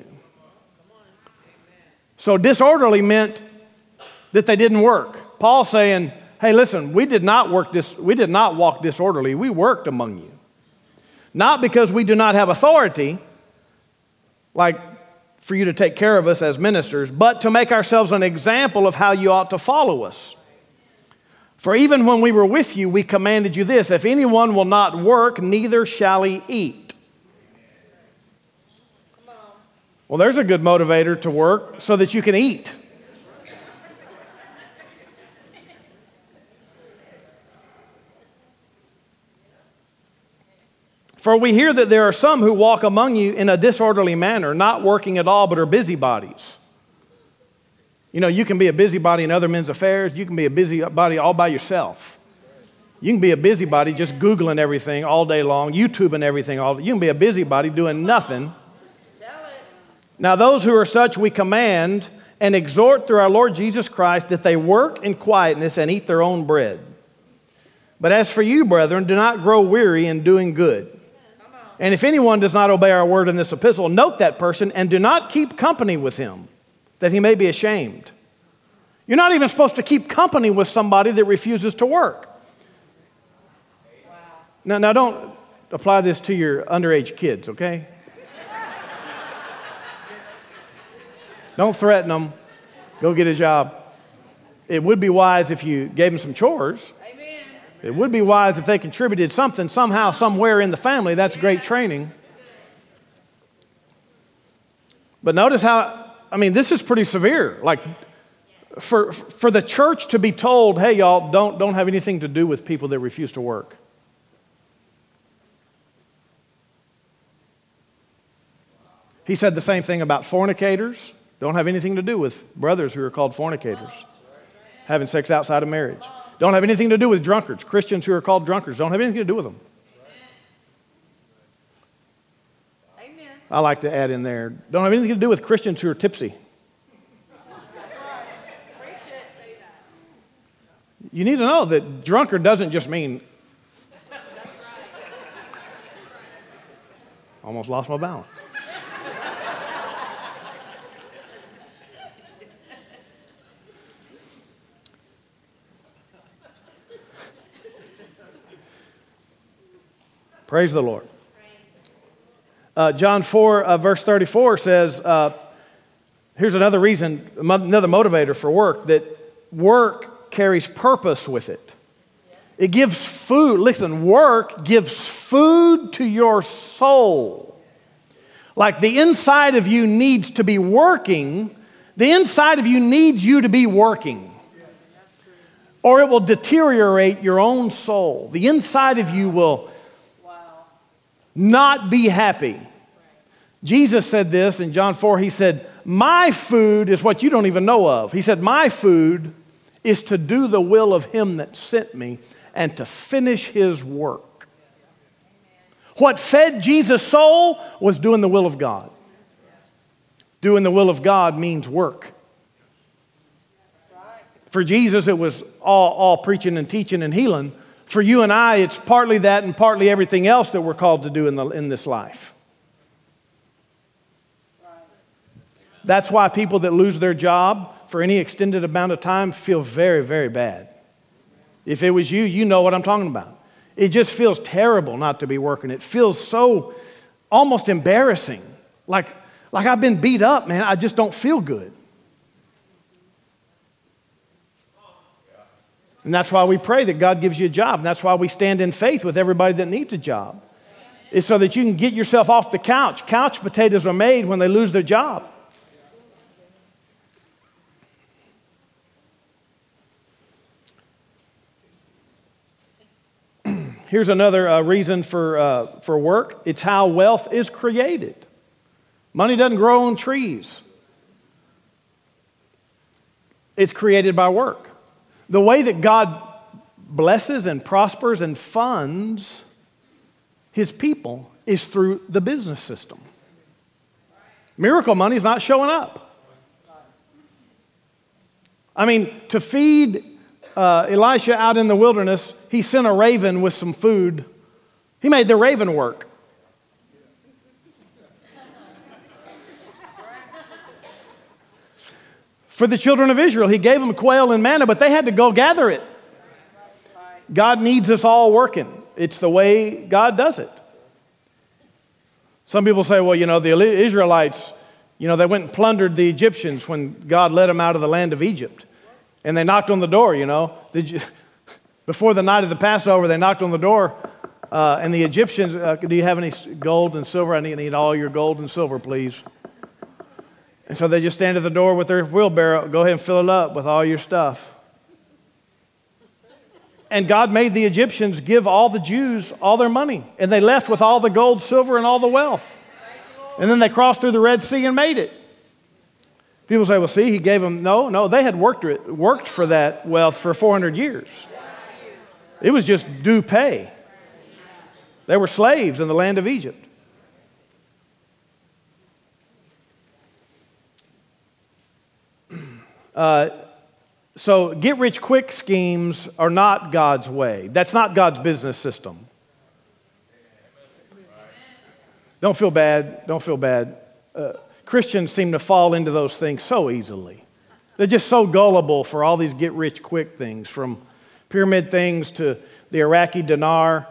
So disorderly meant that they didn't work. Paul's saying, hey, listen, we did not walk disorderly. We worked among you. Not because we do not have authority, like for you to take care of us as ministers, but to make ourselves an example of how you ought to follow us. For even when we were with you, we commanded you this, if anyone will not work, neither shall he eat. Well, there's a good motivator to work so that you can eat. For we hear that there are some who walk among you in a disorderly manner, not working at all, but are busybodies. You know, you can be a busybody in other men's affairs. You can be a busybody all by yourself. You can be a busybody just Googling everything all day long, YouTubing everything all day. You can be a busybody doing nothing. Now, those who are such we command and exhort through our Lord Jesus Christ that they work in quietness and eat their own bread. But as for you, brethren, do not grow weary in doing good. And if anyone does not obey our word in this epistle, note that person and do not keep company with him, that he may be ashamed. You're not even supposed to keep company with somebody that refuses to work. Wow. Now don't apply this to your underage kids, okay? Don't threaten them. Go get a job. It would be wise if you gave them some chores. Amen. It would be wise if they contributed something somehow, somewhere in the family. That's great training. But notice how, this is pretty severe. Like, for the church to be told, hey, y'all, don't have anything to do with people that refuse to work. He said the same thing about fornicators. Don't have anything to do with brothers who are called fornicators, having sex outside of marriage. Don't have anything to do with drunkards. Christians who are called drunkards don't have anything to do with them. Amen. I like to add in there, don't have anything to do with Christians who are tipsy. You need to know that drunkard doesn't just mean... Almost lost my balance. Praise the Lord. John 4, verse 34 says, here's another reason, another motivator for work, that work carries purpose with it. It gives food. Listen, work gives food to your soul. Like the inside of you needs to be working, the inside of you needs you to be working. Or it will deteriorate your own soul. The inside of you will not be happy. Jesus said this in John 4. He said, my food is what you don't even know of. He said, my food is to do the will of him that sent me and to finish his work. What fed Jesus' soul was doing the will of God. Doing the will of God means work. For Jesus, it was all preaching and teaching and healing. For you and I, it's partly that and partly everything else that we're called to do in this life. That's why people that lose their job for any extended amount of time feel very, very bad. If it was you, you know what I'm talking about. It just feels terrible not to be working. It feels so almost embarrassing. Like I've been beat up, man. I just don't feel good. And that's why we pray that God gives you a job. And that's why we stand in faith with everybody that needs a job. It's so that you can get yourself off the couch. Couch potatoes are made when they lose their job. Here's another reason for work. It's how wealth is created. Money doesn't grow on trees. It's created by work. The way that God blesses and prospers and funds His people is through the business system. Miracle money is not showing up. I mean, to feed Elisha out in the wilderness, he sent a raven with some food. He made the raven work. For the children of Israel, he gave them quail and manna, but they had to go gather it. God needs us all working. It's the way God does it. Some people say, well, the Israelites, they went and plundered the Egyptians when God led them out of the land of Egypt. And they knocked on the door, Before the night of the Passover, they knocked on the door, and the Egyptians, do you have any gold and silver? I need all your gold and silver, please. And so they just stand at the door with their wheelbarrow, go ahead and fill it up with all your stuff. And God made the Egyptians give all the Jews all their money. And they left with all the gold, silver, and all the wealth. And then they crossed through the Red Sea and made it. People say, well, see, he gave them. No, they had worked for that wealth for 400 years. It was just due pay. They were slaves in the land of Egypt. So get-rich-quick schemes are not God's way. That's not God's business system. Don't feel bad. Don't feel bad. Christians seem to fall into those things so easily. They're just so gullible for all these get-rich-quick things, from pyramid things to the Iraqi dinar.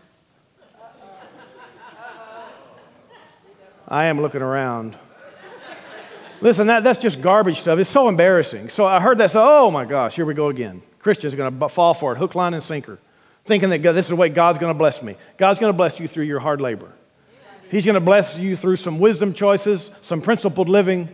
I am looking around. Listen, that's just garbage stuff. It's so embarrassing. So I heard that, so, oh my gosh, here we go again. Christians are going to fall for it, hook, line, and sinker, thinking that this is the way God's going to bless me. God's going to bless you through your hard labor. He's going to bless you through some wisdom choices, some principled living.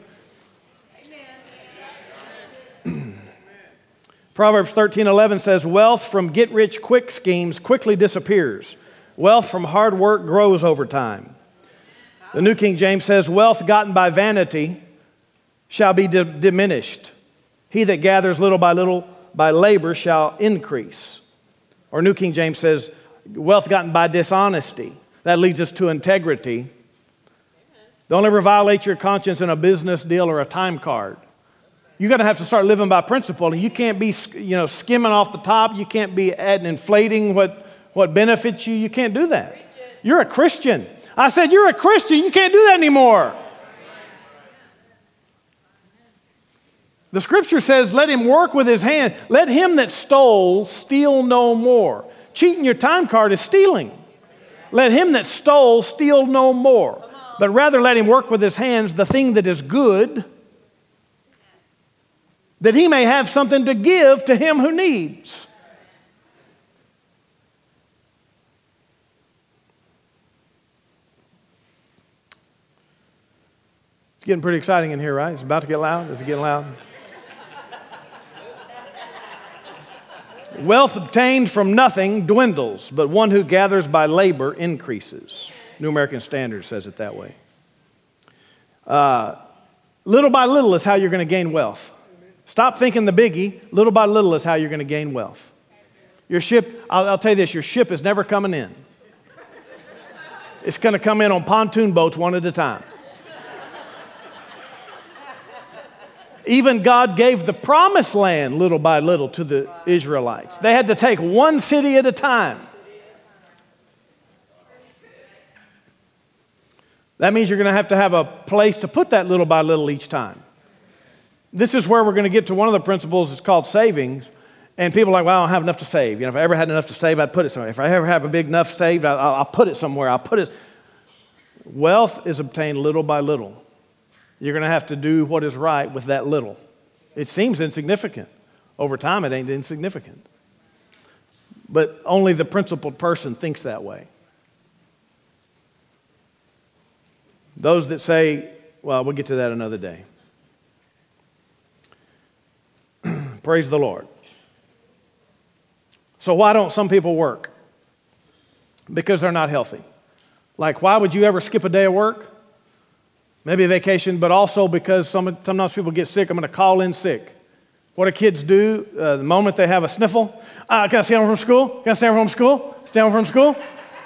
Proverbs 13:11 says, wealth from get-rich-quick schemes quickly disappears. Wealth from hard work grows over time. The New King James says, wealth gotten by vanity shall be diminished. He that gathers little by labor shall increase. Or New King James says, wealth gotten by dishonesty. That leads us to integrity. Don't ever violate your conscience in a business deal or a time card. You're going to have to start living by principle, and you can't be, skimming off the top. You can't be adding, inflating what benefits you. You can't do that. You're a Christian. I said, you're a Christian. You can't do that anymore. The scripture says, let him work with his hand. Let him that stole steal no more. Cheating your time card is stealing. Let him that stole steal no more. But rather let him work with his hands the thing that is good, that he may have something to give to him who needs. It's getting pretty exciting in here, right? It's about to get loud. Is it getting loud? Wealth obtained from nothing dwindles, but one who gathers by labor increases. New American Standard says it that way. Little by little is how you're going to gain wealth. Stop thinking the biggie. Little by little is how you're going to gain wealth. Your ship, I'll tell you this, your ship is never coming in. It's going to come in on pontoon boats one at a time. Even God gave the promised land little by little to the Israelites. They had to take one city at a time. That means you're going to have a place to put that little by little each time. This is where we're going to get to one of the principles. It's called savings. And people are like, well, I don't have enough to save. If I ever had enough to save, I'd put it somewhere. If I ever have a big enough saved, I'll put it somewhere. I'll put it. Wealth is obtained little by little. You're going to have to do what is right with that little. It seems insignificant. Over time, it ain't insignificant. But only the principled person thinks that way. Those that say, well, we'll get to that another day. Praise the Lord. So why don't some people work? because they're not healthy. Like, why would you ever skip a day of work? Maybe a vacation, but also because sometimes people get sick. I'm going to call in sick. What do kids do the moment they have a sniffle? Can I stay home from school? Can I stay home from school? Stay home from school?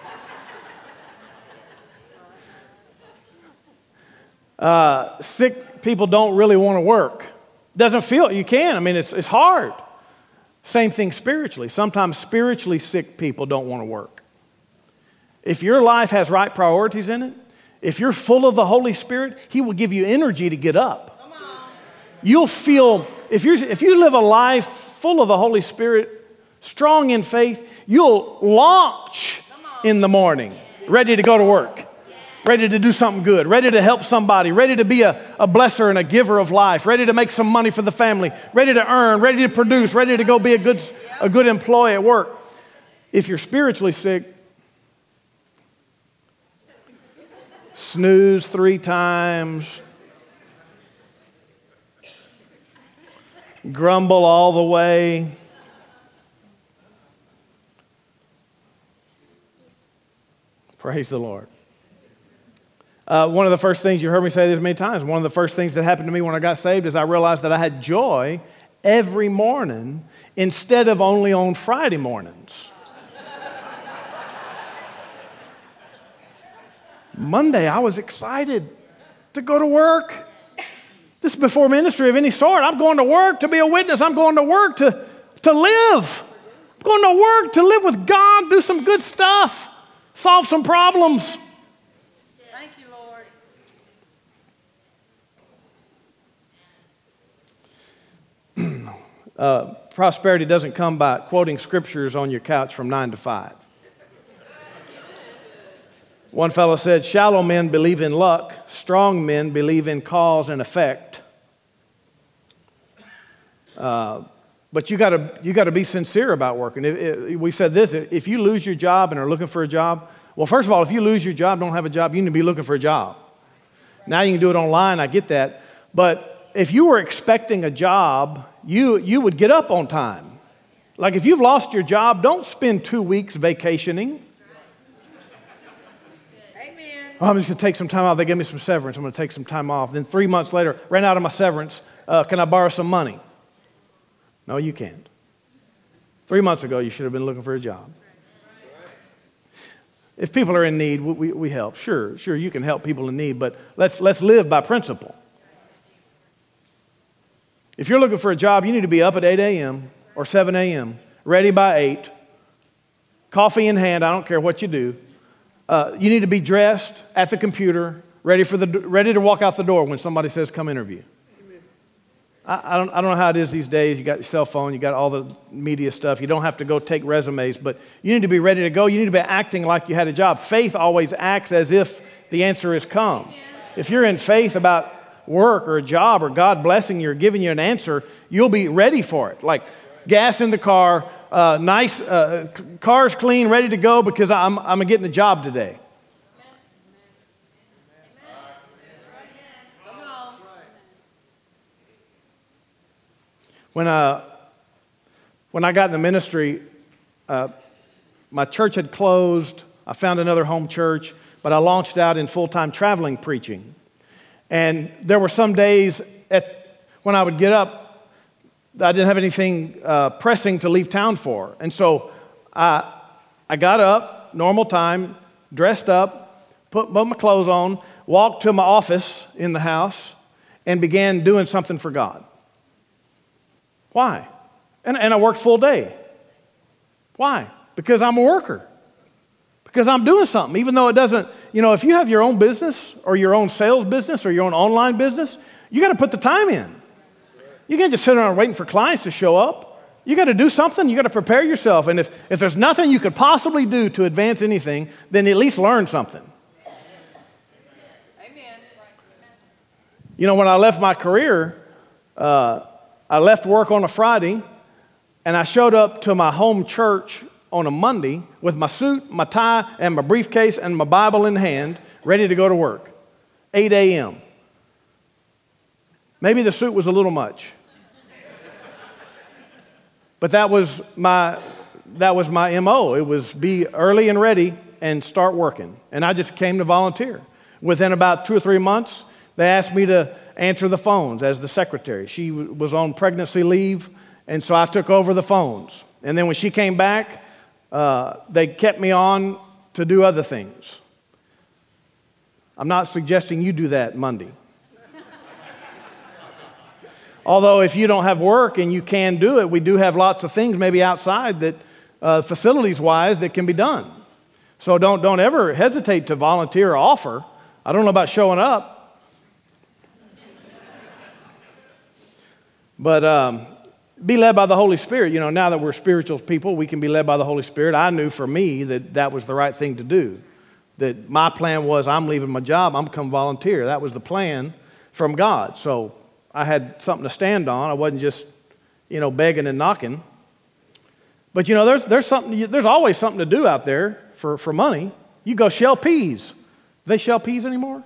Sick people don't really want to work. Doesn't feel, you can. I mean, it's hard. Same thing spiritually. Sometimes spiritually sick people don't want to work. If your life has right priorities in it, if you're full of the Holy Spirit, He will give you energy to get up. You'll feel, if you live a life full of the Holy Spirit, strong in faith, you'll launch in the morning, ready to go to work, ready to do something good, ready to help somebody, ready to be a blesser and a giver of life, ready to make some money for the family, ready to earn, ready to produce, ready to go be a good employee at work. If you're spiritually sick, snooze 3 times, grumble all the way. Praise the Lord. One of the first things, you heard me say this many times, one of the first things that happened to me when I got saved is I realized that I had joy every morning instead of only on Friday mornings. Monday, I was excited to go to work. This is before ministry of any sort. I'm going to work to be a witness. I'm going to work to live. I'm going to work to live with God, do some good stuff, solve some problems. Thank you, Lord. Prosperity doesn't come by quoting scriptures on your couch from 9 to 5. One fellow said, shallow men believe in luck, strong men believe in cause and effect. But you got to be sincere about working. We said this, if you lose your job and are looking for a job, well, first of all, if you lose your job, don't have a job, you need to be looking for a job. Now you can do it online, I get that. But if you were expecting a job, you would get up on time. Like if you've lost your job, don't spend 2 weeks vacationing. Oh, I'm just going to take some time off. They gave me some severance. I'm going to take some time off. Then 3 months later, ran out of my severance. Can I borrow some money? No, you can't. 3 months ago, you should have been looking for a job. If people are in need, we help. Sure, you can help people in need, but let's live by principle. If you're looking for a job, you need to be up at 8 a.m. or 7 a.m., ready by 8, coffee in hand, I don't care what you do. You need to be dressed at the computer, ready to walk out the door when somebody says, come interview. I don't know how it is these days. You got your cell phone, you got all the media stuff. You don't have to go take resumes, but you need to be ready to go. You need to be acting like you had a job. Faith always acts as if the answer has come. If you're in faith about work or a job or God blessing you or giving you an answer, you'll be ready for it. Like gas in the car, nice, car's clean, ready to go because I'm getting a job today. When I got in the ministry, my church had closed. I found another home church, but I launched out in full-time traveling preaching. And there were some days when I would get up, I didn't have anything pressing to leave town for. And so I got up, normal time, dressed up, put my clothes on, walked to my office in the house, and began doing something for God. Why? And I worked full day. Why? Because I'm a worker. Because I'm doing something, even though it doesn't, if you have your own business or your own sales business or your own online business, you got to put the time in. You can't just sit around waiting for clients to show up. You got to do something. You got to prepare yourself. And if there's nothing you could possibly do to advance anything, then at least learn something. Amen. When I left my career, I left work on a Friday, and I showed up to my home church on a Monday with my suit, my tie, and my briefcase, and my Bible in hand, ready to go to work. 8 a.m. Maybe the suit was a little much. But that was my MO. It was be early and ready and start working. And I just came to volunteer. Within about 2 or 3 months, they asked me to answer the phones as the secretary. She was on pregnancy leave, and so I took over the phones. And then when she came back, they kept me on to do other things. I'm not suggesting you do that Monday. Although if you don't have work and you can do it, we do have lots of things maybe outside that facilities-wise that can be done. So don't ever hesitate to volunteer or offer. I don't know about showing up. But be led by the Holy Spirit. You know, now that we're spiritual people, we can be led by the Holy Spirit. I knew for me that was the right thing to do. That my plan was, I'm leaving my job, I'm come volunteer. That was the plan from God. So I had something to stand on. I wasn't just, begging and knocking. But there's always something to do out there for money. You go shell peas. They shell peas anymore?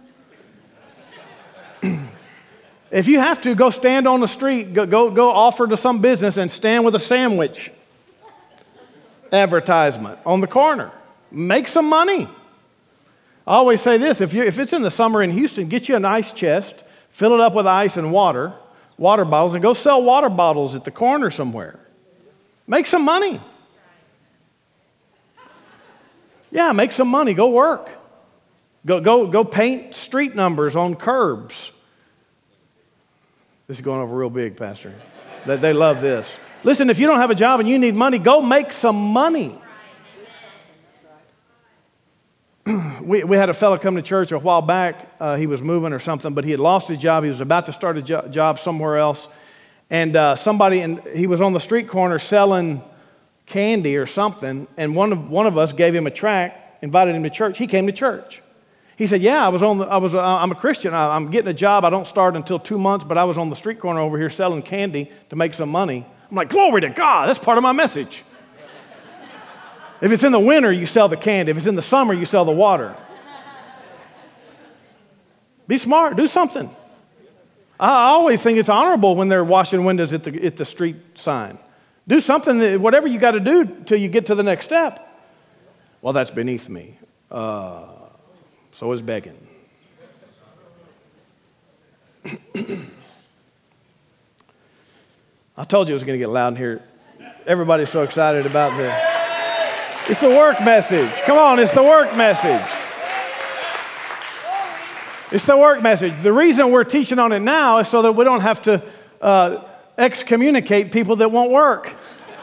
If you have to, go stand on the street, go offer to some business and stand with a sandwich advertisement on the corner. Make some money. I always say this, if it's in the summer in Houston, get you an ice chest, fill it up with ice and water bottles, and go sell water bottles at the corner somewhere. Make some money. Yeah, make some money. Go work. Go paint street numbers on curbs. This is going over real big, Pastor. They love this. Listen, if you don't have a job and you need money, go make some money. We had a fellow come to church a while back. He was moving or something, but he had lost his job. He was about to start a job somewhere else. And he was on the street corner selling candy or something, and one of us gave him a tract, invited him to church. He came to church. He said, "Yeah, I'm a Christian. I'm getting a job. I don't start until 2 months, but I was on the street corner over here selling candy to make some money." I'm like, "Glory to God! That's part of my message." If it's in the winter, you sell the candy. If it's in the summer, you sell the water. Be smart. Do something. I always think it's honorable when they're washing windows at the street sign. Do something, whatever you got to do till you get to the next step. Well, that's beneath me. So is begging. I told you it was going to get loud in here. Everybody's so excited about this. It's the work message. Come on, it's the work message. It's the work message. The reason we're teaching on it now is so that we don't have to excommunicate people that won't work.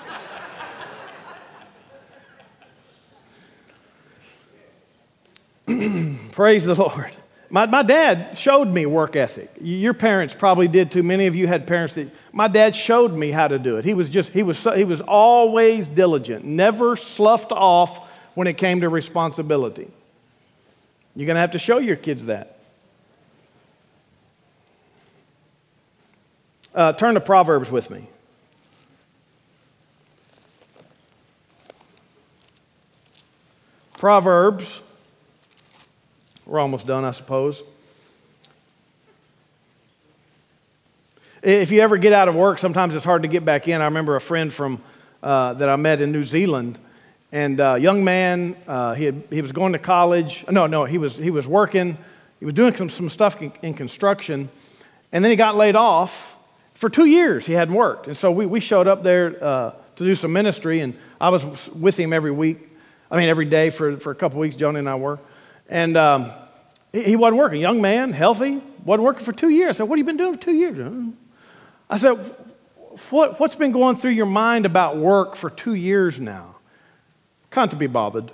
Praise the Lord. My dad showed me work ethic. Your parents probably did too. Many of you had parents that. My dad showed me how to do it. He was always diligent, never sloughed off when it came to responsibility. You're going to have to show your kids that. Turn to Proverbs with me. Proverbs. We're almost done, I suppose. If you ever get out of work, sometimes it's hard to get back in. I remember a friend that I met in New Zealand, and young man, he was going to college. No, he was working. He was doing some stuff in construction, and then he got laid off. For 2 years, he hadn't worked, and so we showed up there to do some ministry, and I was with him every day for a couple weeks. Joni and I were, and he wasn't working. Young man, healthy, wasn't working for 2 years. I said, "What have you been doing for 2 years?" I said, "What's been going through your mind about work for 2 years now?" "Can't be bothered."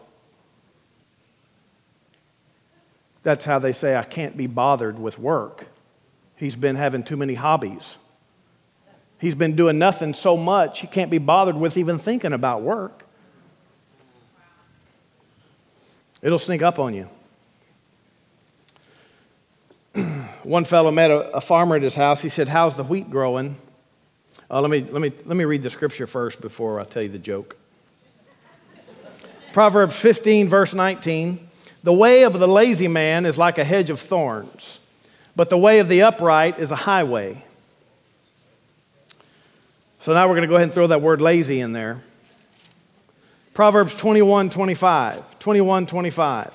That's how they say, "I can't be bothered with work." He's been having too many hobbies. He's been doing nothing so much, he can't be bothered with even thinking about work. It'll sneak up on you. One fellow met a farmer at his house. He said, "How's the wheat growing?" Let me read the scripture first before I tell you the joke. Proverbs 15, verse 19. "The way of the lazy man is like a hedge of thorns, but the way of the upright is a highway." So now we're going to go ahead and throw that word lazy in there. Proverbs 21:25. 21:25.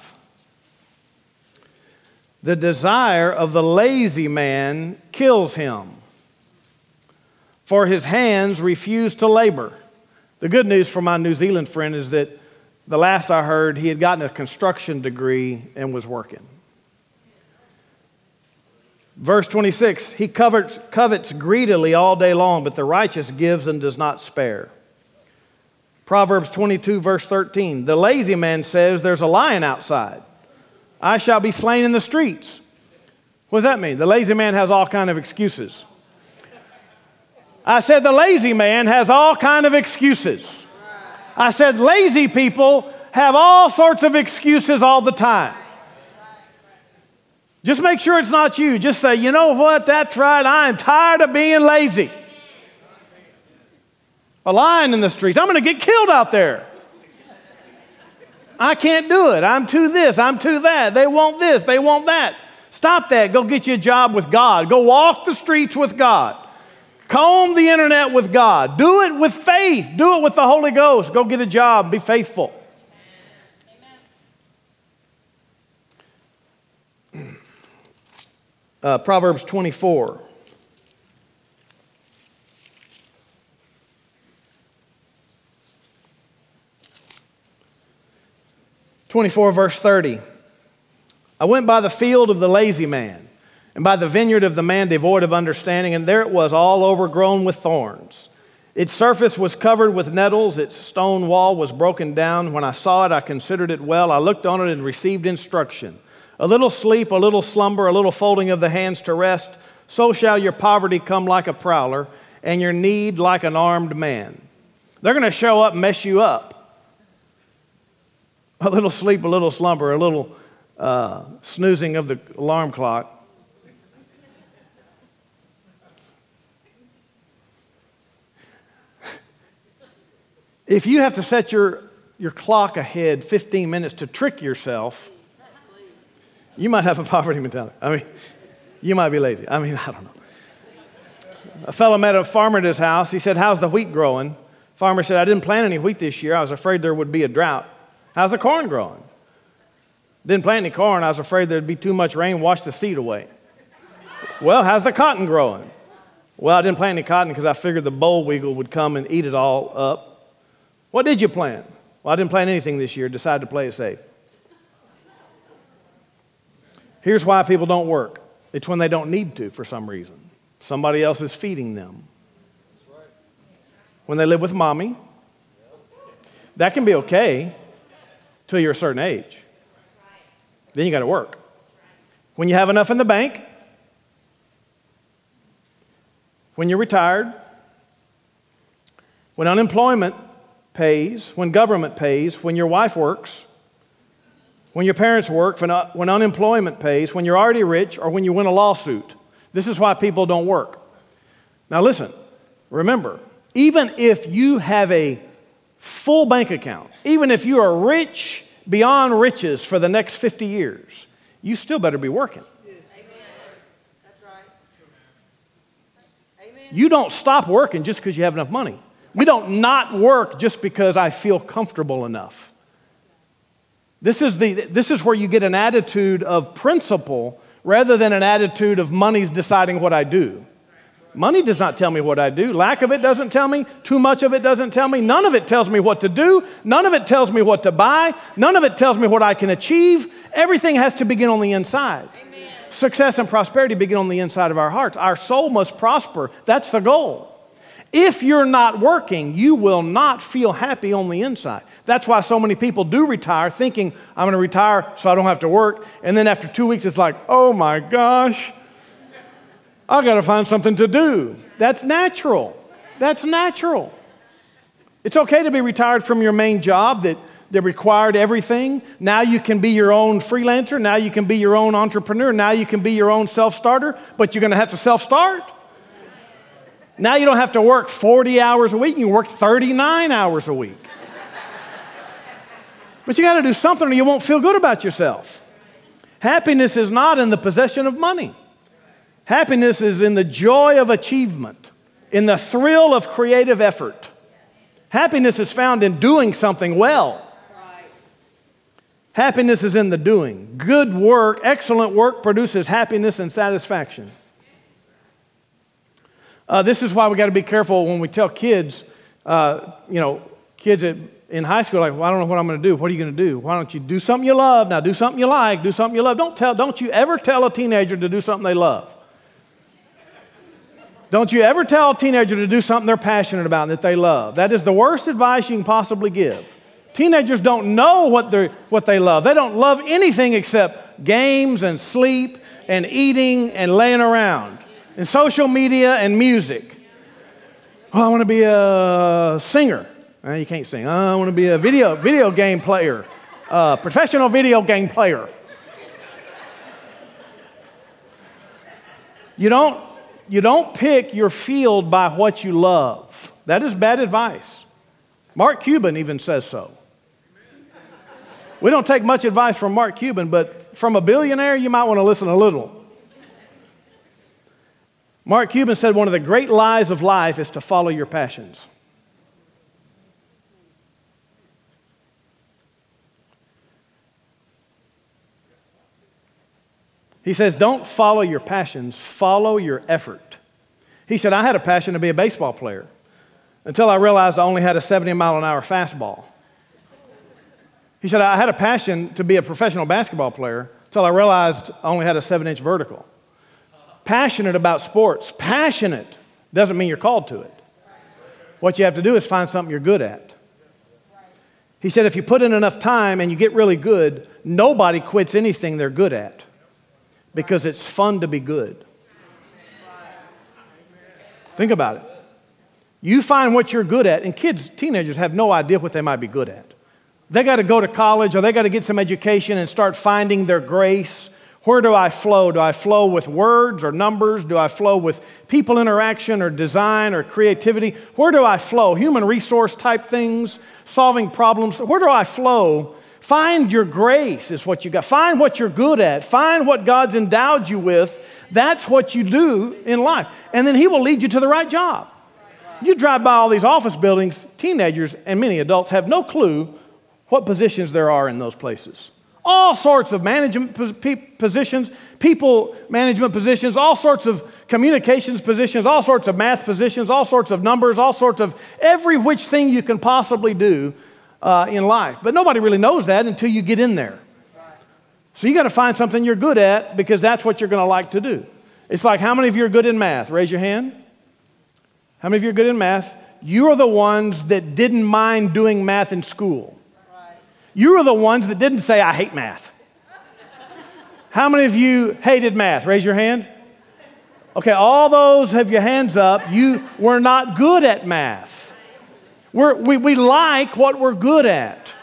The desire of the lazy man kills him, for his hands refuse to labor. The good news for my New Zealand friend is that the last I heard, he had gotten a construction degree and was working. Verse 26, he covets greedily all day long, but the righteous gives and does not spare. Proverbs 22, verse 13, the lazy man says, there's a lion outside. I shall be slain in the streets. What does that mean? The lazy man has all kinds of excuses. I said the lazy man has all kinds of excuses. I said lazy people have all sorts of excuses all the time. Just make sure it's not you. Just say, you know what, that's right, I am tired of being lazy. A lion in the streets. I'm going to get killed out there. I can't do it. I'm too this, I'm too that. They want this, they want that. Stop that. Go get you a job with God. Go walk the streets with God. Comb the internet with God. Do it with faith. Do it with the Holy Ghost. Go get a job. Be faithful. Proverbs 24. Verse 30. I went by the field of the lazy man, and by the vineyard of the man devoid of understanding, and there it was, all overgrown with thorns. Its surface was covered with nettles, its stone wall was broken down. When I saw it, I considered it well. I looked on it and received instruction. A little sleep, a little slumber, a little folding of the hands to rest, so shall your poverty come like a prowler, and your need like an armed man. They're going to show up and mess you up. A little sleep, a little slumber, a little snoozing of the alarm clock. If you have to set your clock ahead 15 minutes to trick yourself, you might have a poverty mentality. I mean, you might be lazy. I mean, I don't know. A fellow met a farmer at his house. He said, how's the wheat growing? Farmer said, I didn't plant any wheat this year. I was afraid there would be a drought. How's the corn growing? Didn't plant any corn. I was afraid there'd be too much rain, wash the seed away. Well, how's the cotton growing? Well, I didn't plant any cotton because I figured the boll weevil would come and eat it all up. What did you plant? Well, I didn't plant anything this year. Decided to play it safe. Here's why people don't work. It's when they don't need to for some reason. Somebody else is feeding them. When they live with mommy, that can be okay till you're a certain age. Then you got to work. When you have enough in the bank, when you're retired, when unemployment pays, when government pays, when your wife works, when your parents work, when unemployment pays, when you're already rich, or when you win a lawsuit. This is why people don't work. Now listen, remember, even if you have a full bank account, even if you are rich beyond riches for the next 50 years, you still better be working. Amen. That's right. Amen. You don't stop working just because you have enough money. We don't not work just because I feel comfortable enough. This is where you get an attitude of principle rather than an attitude of money's deciding what I do. Money does not tell me what I do. Lack of it doesn't tell me. Too much of it doesn't tell me. None of it tells me what to do. None of it tells me what to buy. None of it tells me what I can achieve. Everything has to begin on the inside. Amen. Success and prosperity begin on the inside of our hearts. Our soul must prosper. That's the goal. If you're not working, you will not feel happy on the inside. That's why so many people do retire thinking, I'm going to retire so I don't have to work. And then after 2 weeks, it's like, oh my gosh, I got to find something to do. That's natural. That's natural. It's okay to be retired from your main job that required everything. Now you can be your own freelancer. Now you can be your own entrepreneur. Now you can be your own self-starter, but you're going to have to self-start. Now you don't have to work 40 hours a week. You work 39 hours a week. But you got to do something or you won't feel good about yourself. Happiness is not in the possession of money. Happiness is in the joy of achievement, in the thrill of creative effort. Happiness is found in doing something well. Right. Happiness is in the doing. Good work, excellent work produces happiness and satisfaction. This is why we got to be careful when we tell kids, kids in high school, like, well, I don't know what I'm going to do. What are you going to do? Why don't you do something you love? Now do something you like. Do something you love. Don't you ever tell a teenager to do something they love. Don't you ever tell a teenager to do something they're passionate about and that they love. That is the worst advice you can possibly give. Teenagers don't know what they love. They don't love anything except games and sleep and eating and laying around and social media and music. Oh, I want to be a singer. You can't sing. I want to be a video game player, professional video game player. You don't pick your field by what you love. That is bad advice. Mark Cuban even says so. We don't take much advice from Mark Cuban, but from a billionaire, you might want to listen a little. Mark Cuban said one of the great lies of life is to follow your passions. He says, don't follow your passions, follow your effort. He said, I had a passion to be a baseball player until I realized I only had a 70-mile-an-hour fastball. He said, I had a passion to be a professional basketball player until I realized I only had a 7-inch vertical. Passionate about sports. Passionate doesn't mean you're called to it. What you have to do is find something you're good at. He said, if you put in enough time and you get really good, nobody quits anything they're good at because it's fun to be good. Think about it. You find what you're good at, and teenagers have no idea what they might be good at. They got to go to college or they got to get some education and start finding their grace. Where do I flow? Do I flow with words or numbers? Do I flow with people interaction or design or creativity? Where do I flow? Human resource type things, solving problems. Where do I flow? Find your grace is what you got. Find what you're good at. Find what God's endowed you with. That's what you do in life. And then He will lead you to the right job. You drive by all these office buildings, teenagers and many adults have no clue what positions there are in those places. All sorts of management positions, people management positions, all sorts of communications positions, all sorts of math positions, all sorts of numbers, all sorts of every which thing you can possibly do in life. But nobody really knows that until you get in there. So you got to find something you're good at because that's what you're going to like to do. It's like, how many of you are good in math? Raise your hand. How many of you are good in math? You are the ones that didn't mind doing math in school. You are the ones that didn't say, I hate math. How many of you hated math? Raise your hand. Okay, all those have your hands up. You were not good at math. We like what we're good at.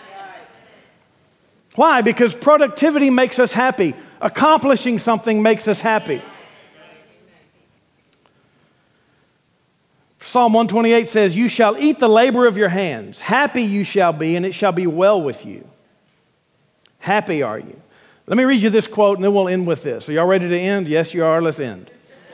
Why? Because productivity makes us happy. Accomplishing something makes us happy. Psalm 128 says, you shall eat the labor of your hands. Happy you shall be, and it shall be well with you. Happy are you. Let me read you this quote, and then we'll end with this. Are y'all ready to end? Yes, you are. Let's end.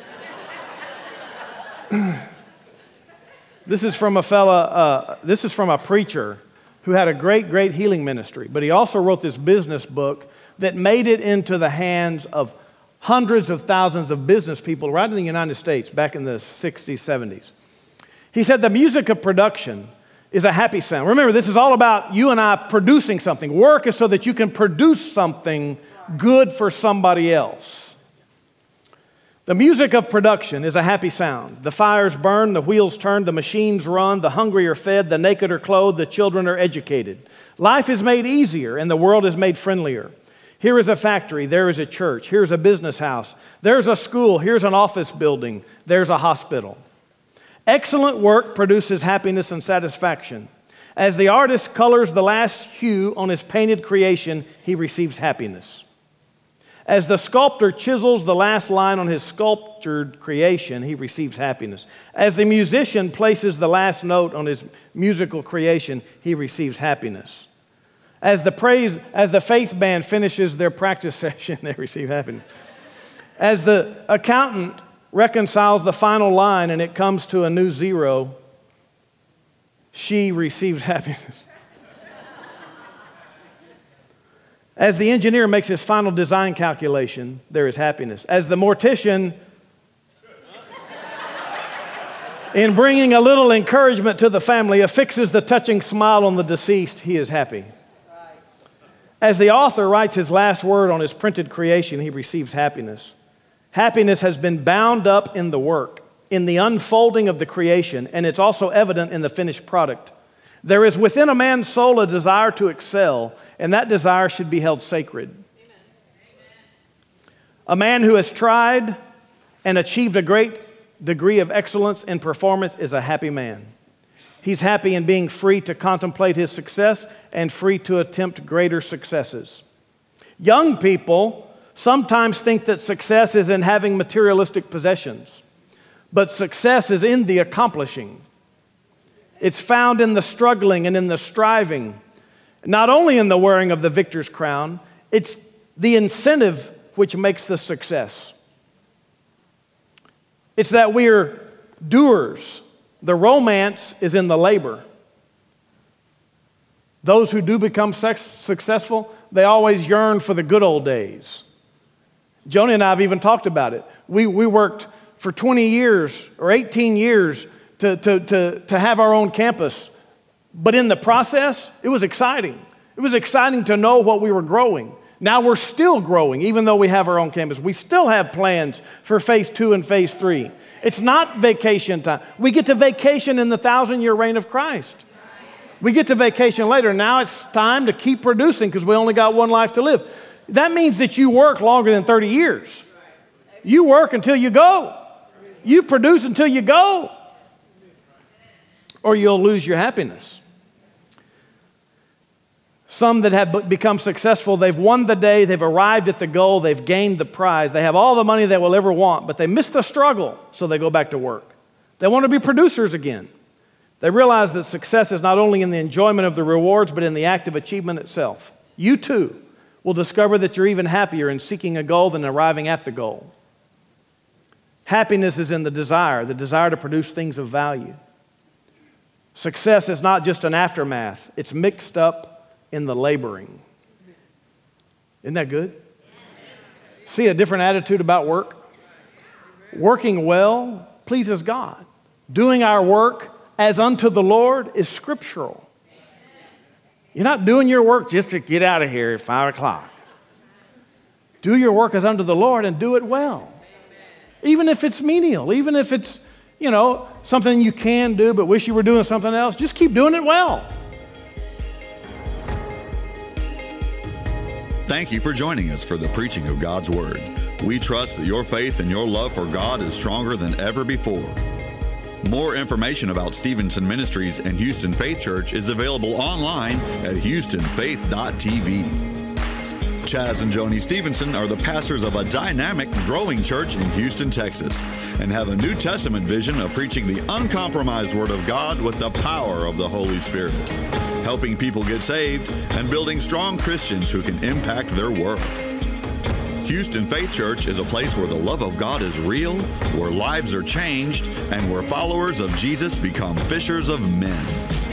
This is from a preacher who had a great, great healing ministry. But he also wrote this business book that made it into the hands of hundreds of thousands of business people right in the United States back in the 60s, 70s. He said the music of production is a happy sound. Remember, this is all about you and I producing something. Work is so that you can produce something good for somebody else. The music of production is a happy sound. The fires burn, the wheels turn, the machines run, the hungry are fed, the naked are clothed, the children are educated. Life is made easier and the world is made friendlier. Here is a factory, there is a church, here's a business house, there's a school, here's an office building, there's a hospital. Excellent work produces happiness and satisfaction. As the artist colors the last hue on his painted creation, he receives happiness. As the sculptor chisels the last line on his sculptured creation, he receives happiness. As the musician places the last note on his musical creation, he receives happiness. As the faith band finishes their practice session, they receive happiness. As the accountant reconciles the final line and it comes to a new zero, she receives happiness. As the engineer makes his final design calculation, there is happiness. As the mortician, in bringing a little encouragement to the family, affixes the touching smile on the deceased, he is happy. As the author writes his last word on his printed creation, he receives happiness. Happiness has been bound up in the work, in the unfolding of the creation, and it's also evident in the finished product. There is within a man's soul a desire to excel, and that desire should be held sacred. Amen. A man who has tried and achieved a great degree of excellence in performance is a happy man. He's happy in being free to contemplate his success and free to attempt greater successes. Young people sometimes think that success is in having materialistic possessions, but success is in the accomplishing. It's found in the struggling and in the striving, not only in the wearing of the victor's crown, it's the incentive which makes the success. It's that we're doers. The romance is in the labor. Those who do become successful, they always yearn for the good old days. Joni and I have even talked about it. We worked for 20 years or 18 years to have our own campus. But in the process, it was exciting. It was exciting to know what we were growing. Now we're still growing, even though we have our own campus. We still have plans for phase 2 and phase 3. It's not vacation time. We get to vacation in the 1,000-year reign of Christ. We get to vacation later. Now it's time to keep producing because we only got one life to live. That means that you work longer than 30 years. You work until you go. You produce until you go. Or you'll lose your happiness. Some that have become successful, they've won the day, they've arrived at the goal, they've gained the prize, they have all the money they will ever want, but they miss the struggle, so they go back to work. They want to be producers again. They realize that success is not only in the enjoyment of the rewards, but in the act of achievement itself. You too will discover that you're even happier in seeking a goal than arriving at the goal. Happiness is in the desire to produce things of value. Success is not just an aftermath, it's mixed up in the laboring. Isn't that good? See a different attitude about work? Working well pleases God. Doing our work as unto the Lord is scriptural. You're not doing your work just to get out of here at 5 o'clock. Do your work as unto the Lord and do it well. Even if it's menial, even if it's, something you can do but wish you were doing something else, just keep doing it well. Thank you for joining us for the preaching of God's Word. We trust that your faith and your love for God is stronger than ever before. More information about Stevenson Ministries and Houston Faith Church is available online at houstonfaith.tv. Chaz and Joni Stevenson are the pastors of a dynamic, growing church in Houston, Texas, and have a New Testament vision of preaching the uncompromised Word of God with the power of the Holy Spirit, helping people get saved and building strong Christians who can impact their world. Houston Faith Church is a place where the love of God is real, where lives are changed, and where followers of Jesus become fishers of men.